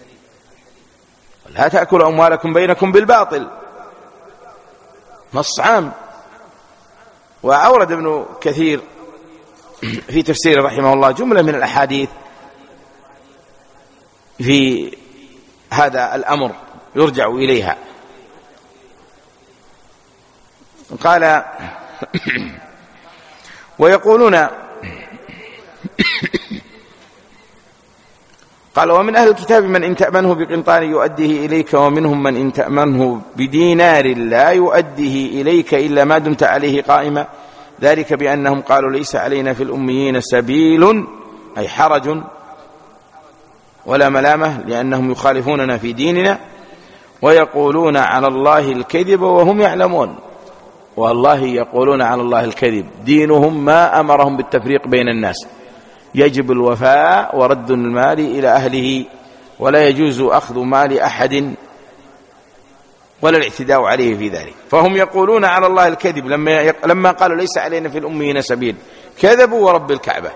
لا تأكلوا أموالكم بينكم بالباطل، نص عام. وأورد ابن كثير في تفسير رحمه الله جملة من الأحاديث في هذا الأمر يرجع إليها. قال ويقولون، قال ومن أهل الكتاب من إن تأمنه بقنطار يؤديه إليك، ومنهم من إن تأمنه بدينار لا يؤديه إليك إلا ما دمت عليه قائما، ذلك بأنهم قالوا ليس علينا في الأميين سبيل، أي حرج ولا ملامة، لأنهم يخالفوننا في ديننا ويقولون على الله الكذب وهم يعلمون. والله يقولون على الله الكذب، دينهم ما أمرهم بالتفريق بين الناس، يجب الوفاء ورد المال إلى أهله، ولا يجوز أخذ مال أحد ولا الاعتداء عليه في ذلك. فهم يقولون على الله الكذب لما قالوا ليس علينا في الأميين سبيل، كذبوا ورب الكعبة،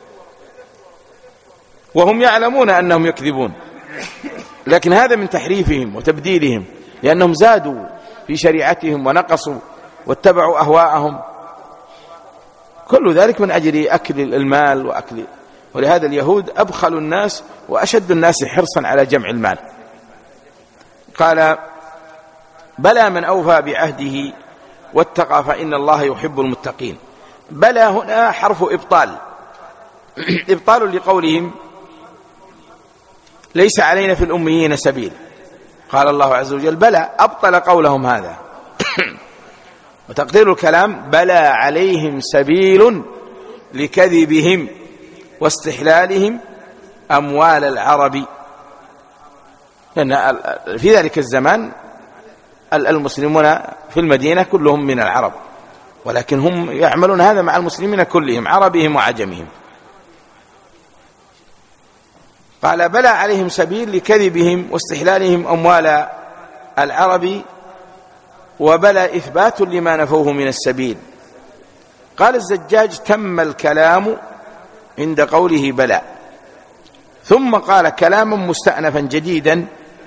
وهم يعلمون أنهم يكذبون، لكن هذا من تحريفهم وتبديلهم، لأنهم زادوا في شريعتهم ونقصوا واتبعوا أهواءهم، كل ذلك من أجل أكل المال وأكل. ولهذا اليهود أبخل الناس وأشد الناس حرصا على جمع المال. قال بلى من أوفى بعهده واتقى فإن الله يحب المتقين. بلى هنا حرف إبطال، إبطال لقولهم ليس علينا في الأميين سبيل. قال الله عز وجل بلى، أبطل قولهم هذا. وتقدير الكلام بلى عليهم سبيل لكذبهم واستحلالهم أموال العرب، لأن في ذلك الزمان المسلمون في المدينة كلهم من العرب، ولكن هم يعملون هذا مع المسلمين كلهم، عربهم وعجمهم. قال بلى عليهم سبيل لكذبهم واستحلالهم أموال العرب، وبلى إثبات لما نفوه من السبيل. قال الزجاج تم الكلام عند قوله بلى، ثم قال كلاما مستأنفا جديدا: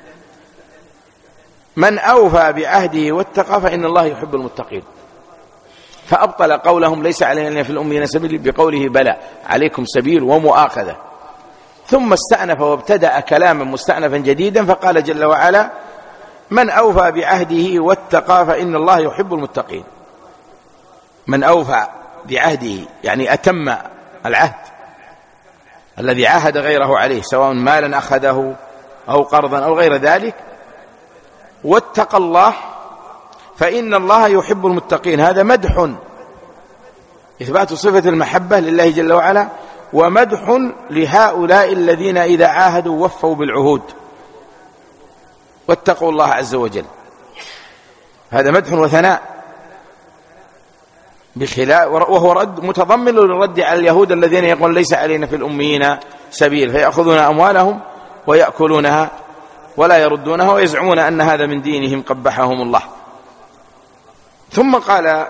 من أوفى بعهده واتقى فإن الله يحب المتقين. فأبطل قولهم ليس علينا في الأميين سبيل بقوله بلى عليكم سبيل ومؤاخذة. ثم استأنف وابتدأ كلاما مستأنفا جديدا فقال جل وعلا: من أوفى بعهده واتقى فإن الله يحب المتقين. من أوفى بعهده يعني أتم العهد الذي عاهد غيره عليه، سواء مالا أخذه أو قرضا أو غير ذلك، واتقى الله فإن الله يحب المتقين. هذا مدح، إثبات صفة المحبة لله جل وعلا، ومدح لهؤلاء الذين إذا عاهدوا وفوا بالعهود واتقوا الله عز وجل. هذا مدح وثناء، وهو رد متضمن للرد على اليهود الذين يقولون ليس علينا في الأميين سبيل، فيأخذون أموالهم ويأكلونها ولا يردونها ويزعمون أن هذا من دينهم قبحهم الله. ثم قال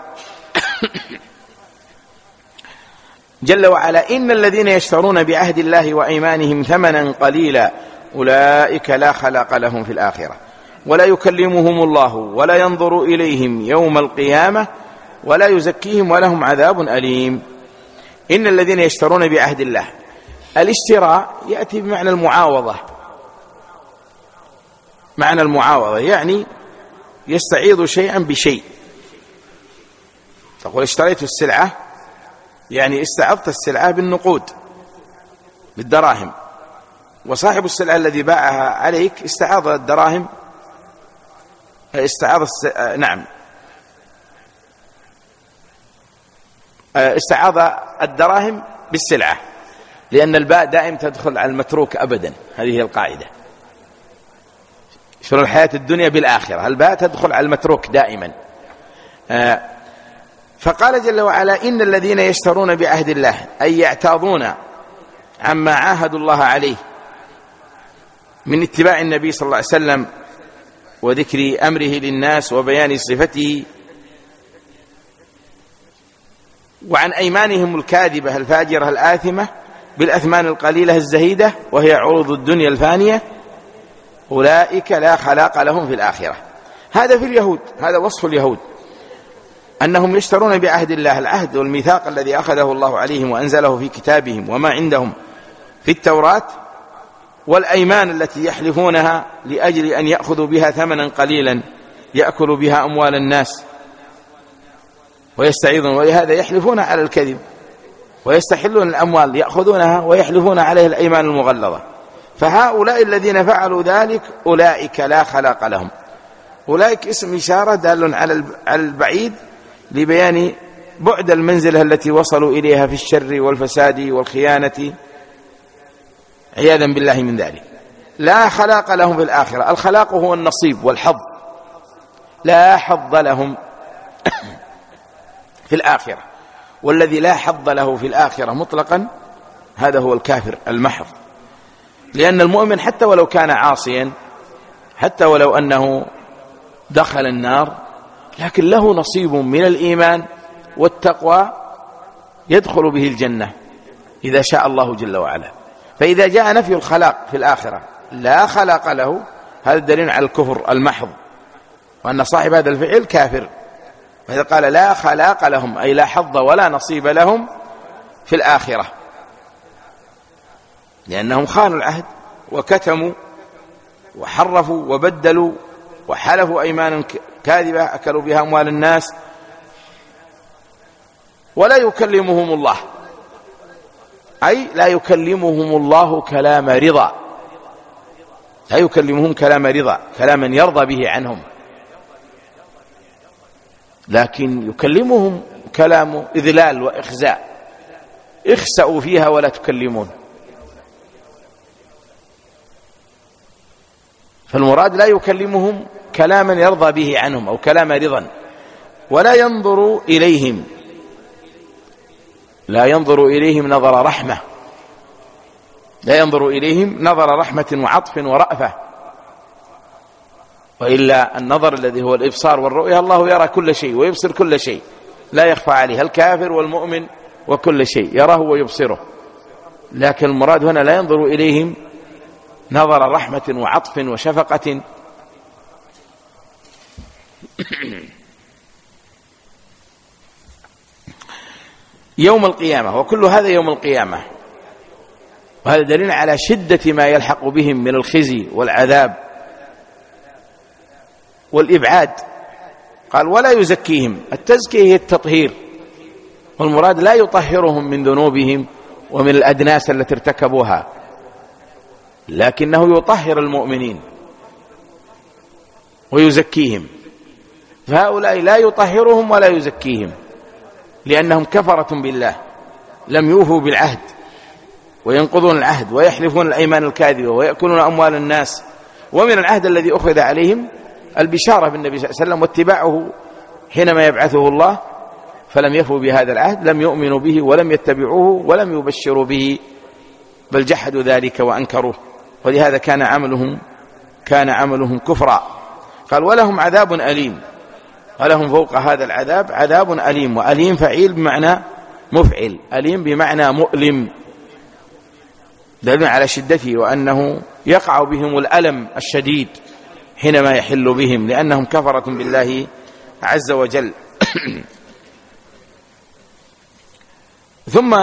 جل وعلا: إن الذين يشترون بعهد الله وأيمانهم ثمنا قليلا أولئك لا خلاق لهم في الآخرة ولا يكلمهم الله ولا ينظر إليهم يوم القيامة ولا يزكيهم ولهم عذاب أليم. إن الذين يشترون بعهد الله، الاشتراء يأتي بمعنى المعاوضة. معنى المعاوضة يعني يستعيض شيئا بشيء. تقول اشتريت السلعة، يعني استعضت السلعة بالنقود بالدراهم، وصاحب السلعة الذي باعها عليك استعاض الدراهم، استعاض الدراهم بالسلعة، لأن الباء دائم تدخل على المتروك أبدا. هذه هي القاعدة. شر الحياة الدنيا بالآخرة، الباء تدخل على المتروك دائما. فقال جل وعلا: إن الذين يشترون بعهد الله، أي يعتاضون عما عاهدوا الله عليه من اتباع النبي صلى الله عليه وسلم وذكر أمره للناس وبيان صفته، وعن أيمانهم الكاذبة الفاجرة الآثمة بالأثمان القليلة الزهيدة وهي عروض الدنيا الفانية، أولئك لا خلاق لهم في الآخرة. هذا في اليهود، هذا وصف اليهود، أنهم يشترون بعهد الله، العهد والميثاق الذي أخذه الله عليهم وأنزله في كتابهم وما عندهم في التوراة، والأيمان التي يحلفونها لأجل أن يأخذوا بها ثمنا قليلا يأكل بها أموال الناس ويستعيضون، ولهذا يحلفون على الكذب ويستحلون الأموال، يأخذونها ويحلفون عليه الأيمان المغلظة. فهؤلاء الذين فعلوا ذلك أولئك لا خلاق لهم. أولئك اسم إشارة دال على البعيد لبيان بعد المنزلة التي وصلوا إليها في الشر والفساد والخيانة عياذا بالله من ذلك. لا خلاق لهم في الآخرة. الخلاق هو النصيب والحظ، لا حظ لهم في الآخرة، والذي لا حظ له في الآخرة مطلقا هذا هو الكافر المحض. لأن المؤمن حتى ولو كان عاصيا، حتى ولو أنه دخل النار، لكن له نصيب من الإيمان والتقوى يدخل به الجنة إذا شاء الله جل وعلا. فإذا جاء نفي الخلاق في الآخرة لا خلاق له، هذا دليل على الكفر المحض، وأن صاحب هذا الفعل كافر. وإذا قال لا خلاق لهم أي لا حظ ولا نصيب لهم في الآخرة، لأنهم خانوا العهد وكتموا وحرفوا وبدلوا وحلفوا أيمانا كاذبة أكلوا بها أموال الناس. ولا يكلمهم الله، أي لا يكلمهم الله كلام رضا، لا يكلمهم كلام رضا، كلاما يرضى به عنهم، لكن يكلمهم كلام إذلال وإخزاء: اخسأوا فيها ولا تكلمون. فالمراد لا يكلمهم كلاما يرضى به عنهم أو كلام رضا. ولا ينظر إليهم، لا ينظر إليهم نظر رحمة، لا ينظر إليهم نظر رحمة وعطف ورأفة، وإلا النظر الذي هو الإبصار والرؤية الله يرى كل شيء ويبصر كل شيء، لا يخفى عليه الكافر والمؤمن وكل شيء يراه ويبصره. لكن المراد هنا لا ينظر إليهم نظر رحمة وعطف وشفقة. يوم القيامة، وكل هذا يوم القيامة. وهذا دليل على شدة ما يلحق بهم من الخزي والعذاب والإبعاد. قال ولا يزكيهم، التزكية هي التطهير، والمراد لا يطهرهم من ذنوبهم ومن الأدناس التي ارتكبوها، لكنه يطهر المؤمنين ويزكيهم. فهؤلاء لا يطهرهم ولا يزكيهم لأنهم كفرة بالله، لم يوفوا بالعهد وينقضون العهد ويحلفون الأيمان الكاذبة ويأكلون أموال الناس. ومن العهد الذي أخذ عليهم البشارة بالنبي صلى الله عليه وسلم واتباعه حينما يبعثه الله، فلم يفوا بهذا العهد، لم يؤمنوا به ولم يتبعوه ولم يبشروا به، بل جحدوا ذلك وأنكروه، ولهذا كان عملهم كفرا. قال ولهم عذاب أليم، ولهم فوق هذا العذاب عذاب أليم. وأليم فعيل بمعنى مفعل، أليم بمعنى مؤلم، دليل على شدته وأنه يقع بهم الألم الشديد حينما يحل بهم، لأنهم كفرة بالله عز وجل. ثم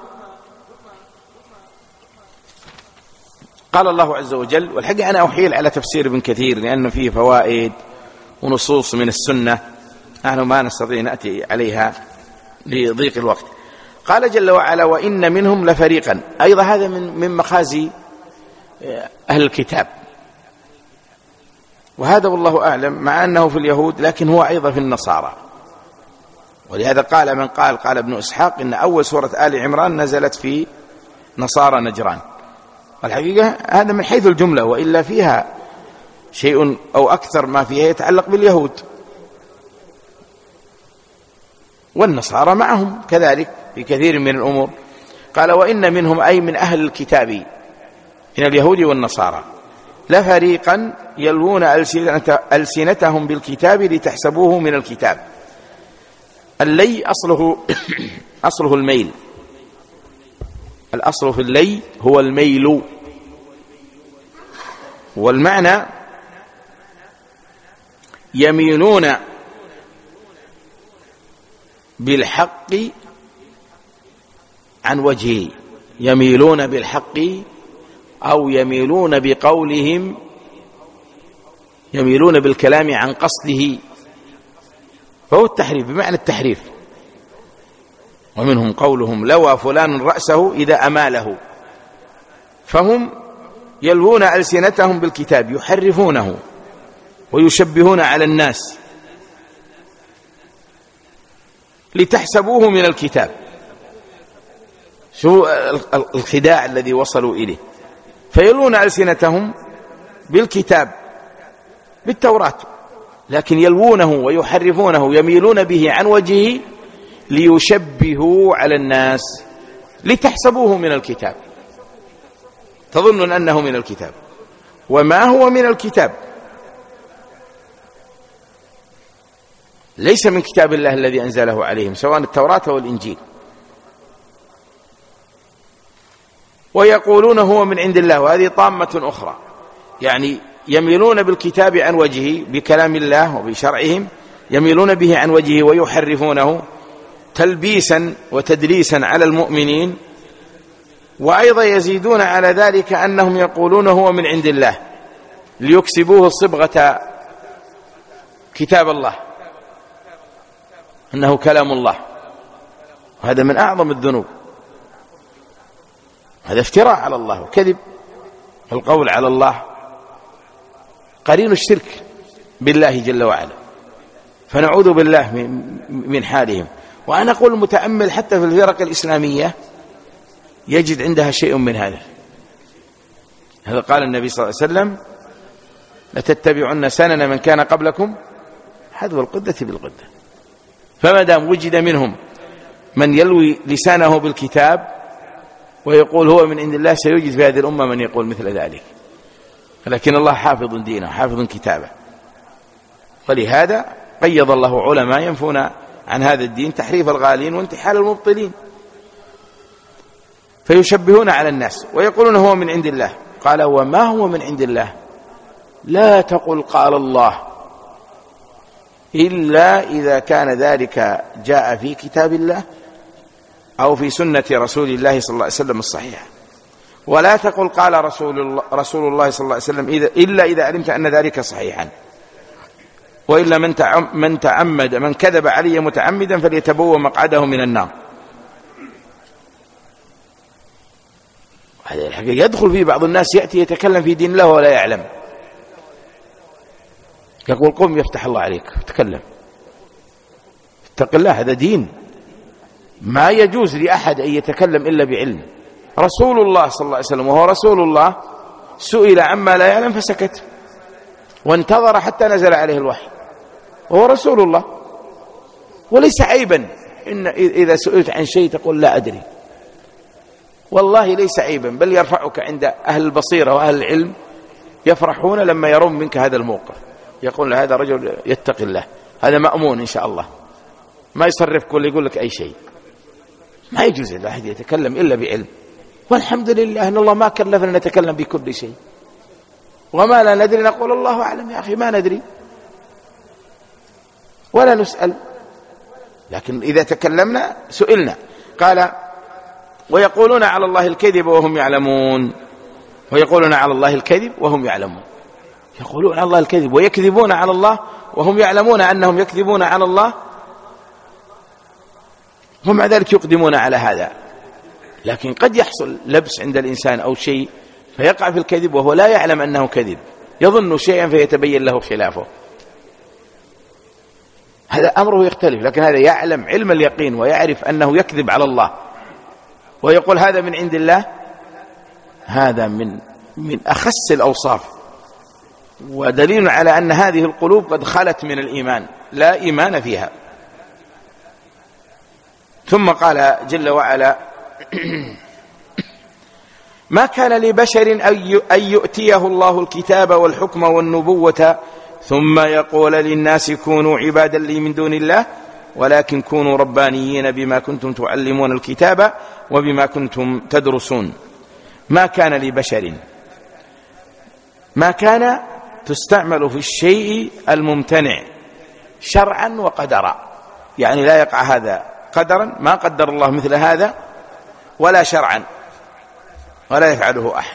قال الله عز وجل، والحقيقة أنا أحيل على تفسير ابن كثير لأنه فيه فوائد ونصوص من السنة نحن ما نستطيع نأتي عليها لضيق الوقت. قال جل وعلا وإن منهم لفريقا، أيضا هذا من مخازي أهل الكتاب، وهذا والله أعلم مع أنه في اليهود لكن هو أيضا في النصارى. ولهذا قال من قال ابن إسحاق إن أول سورة آل عمران نزلت في نصارى نجران. والحقيقة هذا من حيث الجملة، وإلا فيها شيء أو أكثر ما فيها يتعلق باليهود، والنصارى معهم كذلك في كثير من الأمور. قال وإن منهم أي من أهل الكتاب من اليهود والنصارى لفريقا يلوون ألسنتهم بالكتاب لتحسبوه من الكتاب. اللي أصله الميل، الأصل في اللي هو الميل، والمعنى يميلون بالحق عن وجهه، يميلون بالحق أو يميلون بقولهم، يميلون بالكلام عن قصده، فهو التحريف بمعنى التحريف. ومنهم قولهم لوى فلان رأسه إذا أماله، فهم يلوون ألسنتهم بالكتاب، يحرفونه ويشبهون على الناس لتحسبوه من الكتاب. شو الخداع الذي وصلوا إليه؟ فيلون ألسنتهم بالكتاب بالتوراة، لكن يلوونه ويحرفونه يميلون به عن وجهه ليشبهوا على الناس لتحسبوه من الكتاب، تظنون أنه من الكتاب وما هو من الكتاب، ليس من كتاب الله الذي أنزله عليهم سواء التوراة والإنجيل. ويقولون هو من عند الله، وهذه طامة أخرى، يعني يميلون بالكتاب عن وجهه بكلام الله وبشرعهم، يميلون به عن وجهه ويحرفونه تلبيسا وتدليسا على المؤمنين. وأيضا يزيدون على ذلك أنهم يقولون هو من عند الله ليكسبوه صبغة كتاب الله، أنه كلام الله. هذا من أعظم الذنوب، هذا افتراء على الله وكذب. القول على الله قرين الشرك بالله جل وعلا، فنعوذ بالله من حالهم. وأنا أقول المتأمل حتى في الفرق الإسلامية يجد عندها شيء من هذا. هذا قال النبي صلى الله عليه وسلم لتتبعن سنن من كان قبلكم حذو القدة بالقدة. فما دام وجد منهم من يلوي لسانه بالكتاب ويقول هو من عند الله، سيوجد في هذه الأمة من يقول مثل ذلك، لكن الله حافظ دينه حافظ كتابه. ولهذا قيض الله علماء ينفون عن هذا الدين تحريف الغالين وانتحال المبطلين، فيشبهون على الناس ويقولون هو من عند الله. قال وما هو من عند الله لا تقل قال الله إلا إذا كان ذلك جاء في كتاب الله أو في سنة رسول الله صلى الله عليه وسلم الصحيحة. ولا تقل قال رسول الله صلى الله عليه وسلم إلا إذا علمت أن ذلك صحيحا، وإلا من كذب علي متعمدا فليتبوأ مقعده من النار. هذه الحقيقة يدخل فيه بعض الناس، يأتي يتكلم في دين الله ولا يعلم، يقول قم يفتح الله عليك تكلم، اتق الله، هذا دين. ما يجوز لأحد أن يتكلم إلا بعلم. رسول الله صلى الله عليه وسلم وهو رسول الله سئل عما لا يعلم فسكت، وانتظر حتى نزل عليه الوحي، وهو رسول الله. وليس عيبا إن إذا سئلت عن شيء تقول لا أدري، والله ليس عيبا، بل يرفعك عند أهل البصيرة وأهل العلم، يفرحون لما يرون منك هذا الموقف، يقول هذا رجل يتقي الله، هذا مأمون إن شاء الله، ما يصرفك ولا يقول لك أي شيء. ما يجوز الواحد يتكلم إلا بعلم، والحمد لله أن الله ما كلفنا نتكلم بكل شيء، وما لا ندري نقول الله أعلم. يا أخي ما ندري ولا نسأل، لكن إذا تكلمنا سئلنا. قال ويقولون على الله الكذب وهم يعلمون، ويقولون على الله الكذب وهم يعلمون، يقولون على الله الكذب ويكذبون على الله وهم يعلمون أنهم يكذبون على الله، ومع ذلك يقدمون على هذا. لكن قد يحصل لبس عند الإنسان أو شيء فيقع في الكذب وهو لا يعلم أنه كذب، يظن شيئا فيتبين له خلافه، هذا أمره يختلف. لكن هذا يعلم علم اليقين ويعرف أنه يكذب على الله ويقول هذا من عند الله، هذا من أخس الأوصاف، ودليل على أن هذه القلوب قد خلت من الإيمان، لا إيمان فيها. ثم قال جل وعلا ما كان لبشر أن يؤتيه الله الكتاب والحكم والنبوة ثم يقول للناس كونوا عبادا لي من دون الله ولكن كونوا ربانيين بما كنتم تعلمون الكتاب وبما كنتم تدرسون. ما كان لبشر، ما كان تستعمل في الشيء الممتنع شرعا وقدرا، يعني لا يقع هذا قدرا، ما قدر الله مثل هذا، ولا شرعا، ولا يفعله أحد.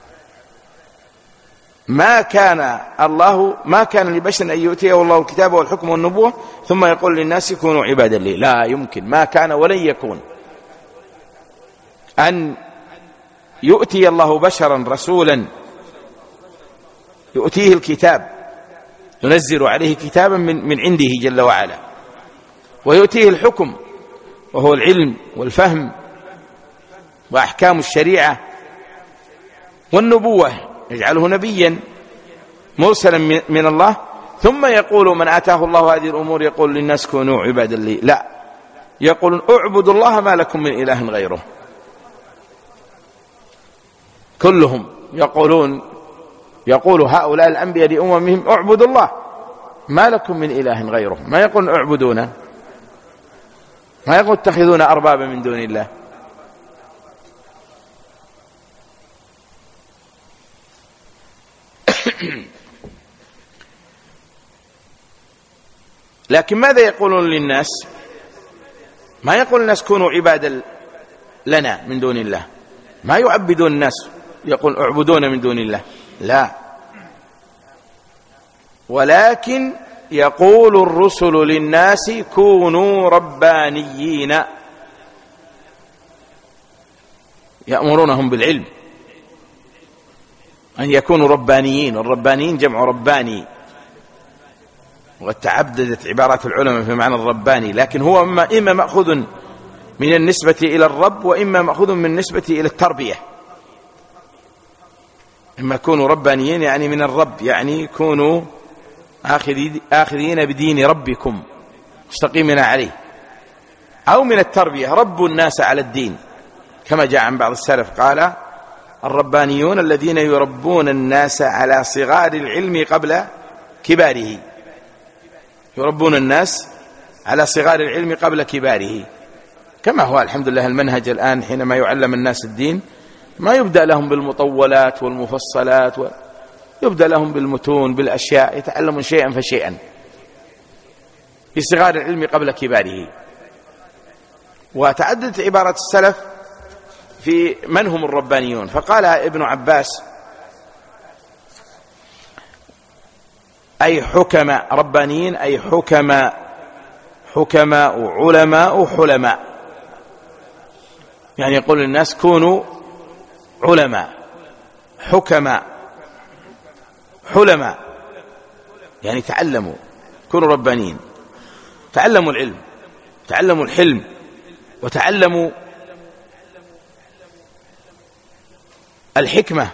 ما كان لبشر أن يؤتيه الله الكتاب والحكم والنبوة ثم يقول للناس كونوا عبادا لي، لا يمكن، ما كان ولن يكون أن يؤتي الله بشرا رسولا يؤتيه الكتاب، ينزل عليه كتابا من عنده جل وعلا، ويؤتيه الحكم وهو العلم والفهم وأحكام الشريعة، والنبوة يجعله نبيا مرسلا من الله، ثم يقول من آتاه الله هذه الأمور يقول للناس كونوا عبادا لي، لا، يقول اعبدوا الله ما لكم من إله غيره. كلهم يقول هؤلاء الأنبياء لأممهم اعبدوا الله ما لكم من إله غيره، ما يقول اعبدونا، ما يقول اتخذون أربابا من دون الله. لكن ماذا يقولون للناس؟ ما يقول الناس كونوا عبادا لنا من دون الله، ما يعبدون الناس يقول اعبدون من دون الله، لا، ولكن يقول الرسل للناس كونوا ربانيين، يأمرونهم بالعلم أن يكونوا ربانيين، والربانيين جمع رباني، وتعددت عبارات العلماء في معنى الرباني، لكن هو إما مأخوذ من النسبة إلى الرب وإما مأخوذ من النسبة إلى التربية. إما كونوا ربانيين يعني من الرب، يعني كونوا آخذين بدين ربكم مستقيمين عليه، أو من التربية ربوا الناس على الدين، كما جاء عن بعض السلف قال الربانيون الذين يربون الناس على صغار العلم قبل كباره، يربون الناس على صغار العلم قبل كباره، كما هو الحمد لله المنهج الآن. حينما يعلم الناس الدين ما يبدأ لهم بالمطولات والمفصلات، يبدأ لهم بالمتون، بالأشياء، يتعلمون شيئا فشيئا في صغار العلم قبل كباره. وتعددت عبارات السلف في من هم الربانيون. فقال ابن عباس: أي حكماء، ربانيين أي حكماء علماء حلماء، يعني يقول للناس كونوا علماء حكماء حلماء، يعني تعلموا، كونوا ربانيين، تعلموا العلم، تعلموا الحلم، وتعلموا الحكمة.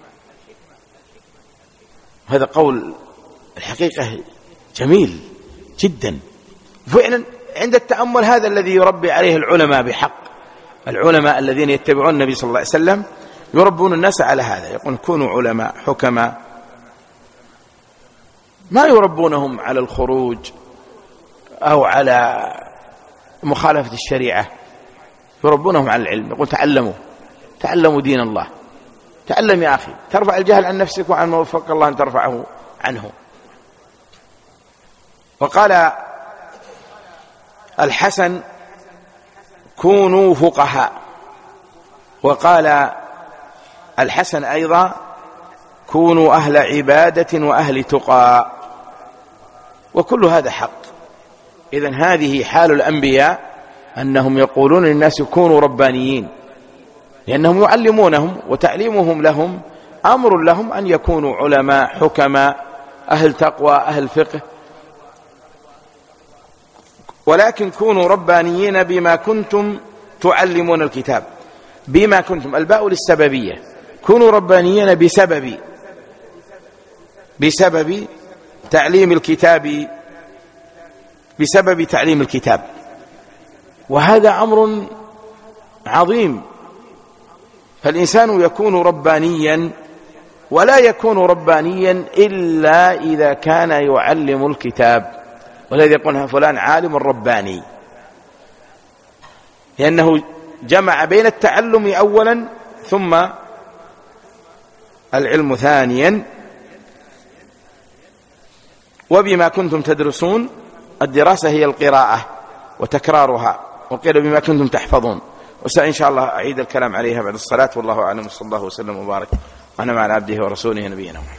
هذا قول الحقيقة جميل جدا فعلا. عند التأمل هذا الذي يربي عليه العلماء بحق، العلماء الذين يتبعون النبي صلى الله عليه وسلم يربون الناس على هذا، يقول كونوا علماء حكماء، ما يربونهم على الخروج أو على مخالفة الشريعة، يربونهم على العلم. يقول تعلموا دين الله، تعلم يا أخي، ترفع الجهل عن نفسك وعن ما وفق الله أن ترفعه عنه. وقال الحسن: كونوا فقهاء. وقال الحسن أيضا: كونوا أهل عبادة وأهل تقى. وكل هذا حق. إذن هذه حال الأنبياء، أنهم يقولون للناس كونوا ربانيين، لأنهم يعلمونهم، وتعليمهم لهم أمر لهم أن يكونوا علماء حكماء أهل تقوى أهل فقه. ولكن كونوا ربانيين بما كنتم تعلمون الكتاب. بما كنتم، الباء للسببية، كونوا ربانيين بسبب تعليم الكتاب، بسبب تعليم الكتاب. وهذا أمر عظيم. فالإنسان يكون ربانيا، ولا يكون ربانيا إلا إذا كان يعلم الكتاب. والذي يقولها فلان عالم رباني، لأنه جمع بين التعلم أولا ثم العلم ثانيا. وبما كنتم تدرسون، الدراسة هي القراءة وتكرارها، وقيل بما كنتم تحفظون. وإن شاء الله أعيد الكلام عليها بعد الصلاة. والله أعلم، صلى الله وسلم وبارك على عبده ورسوله نبينا محمد.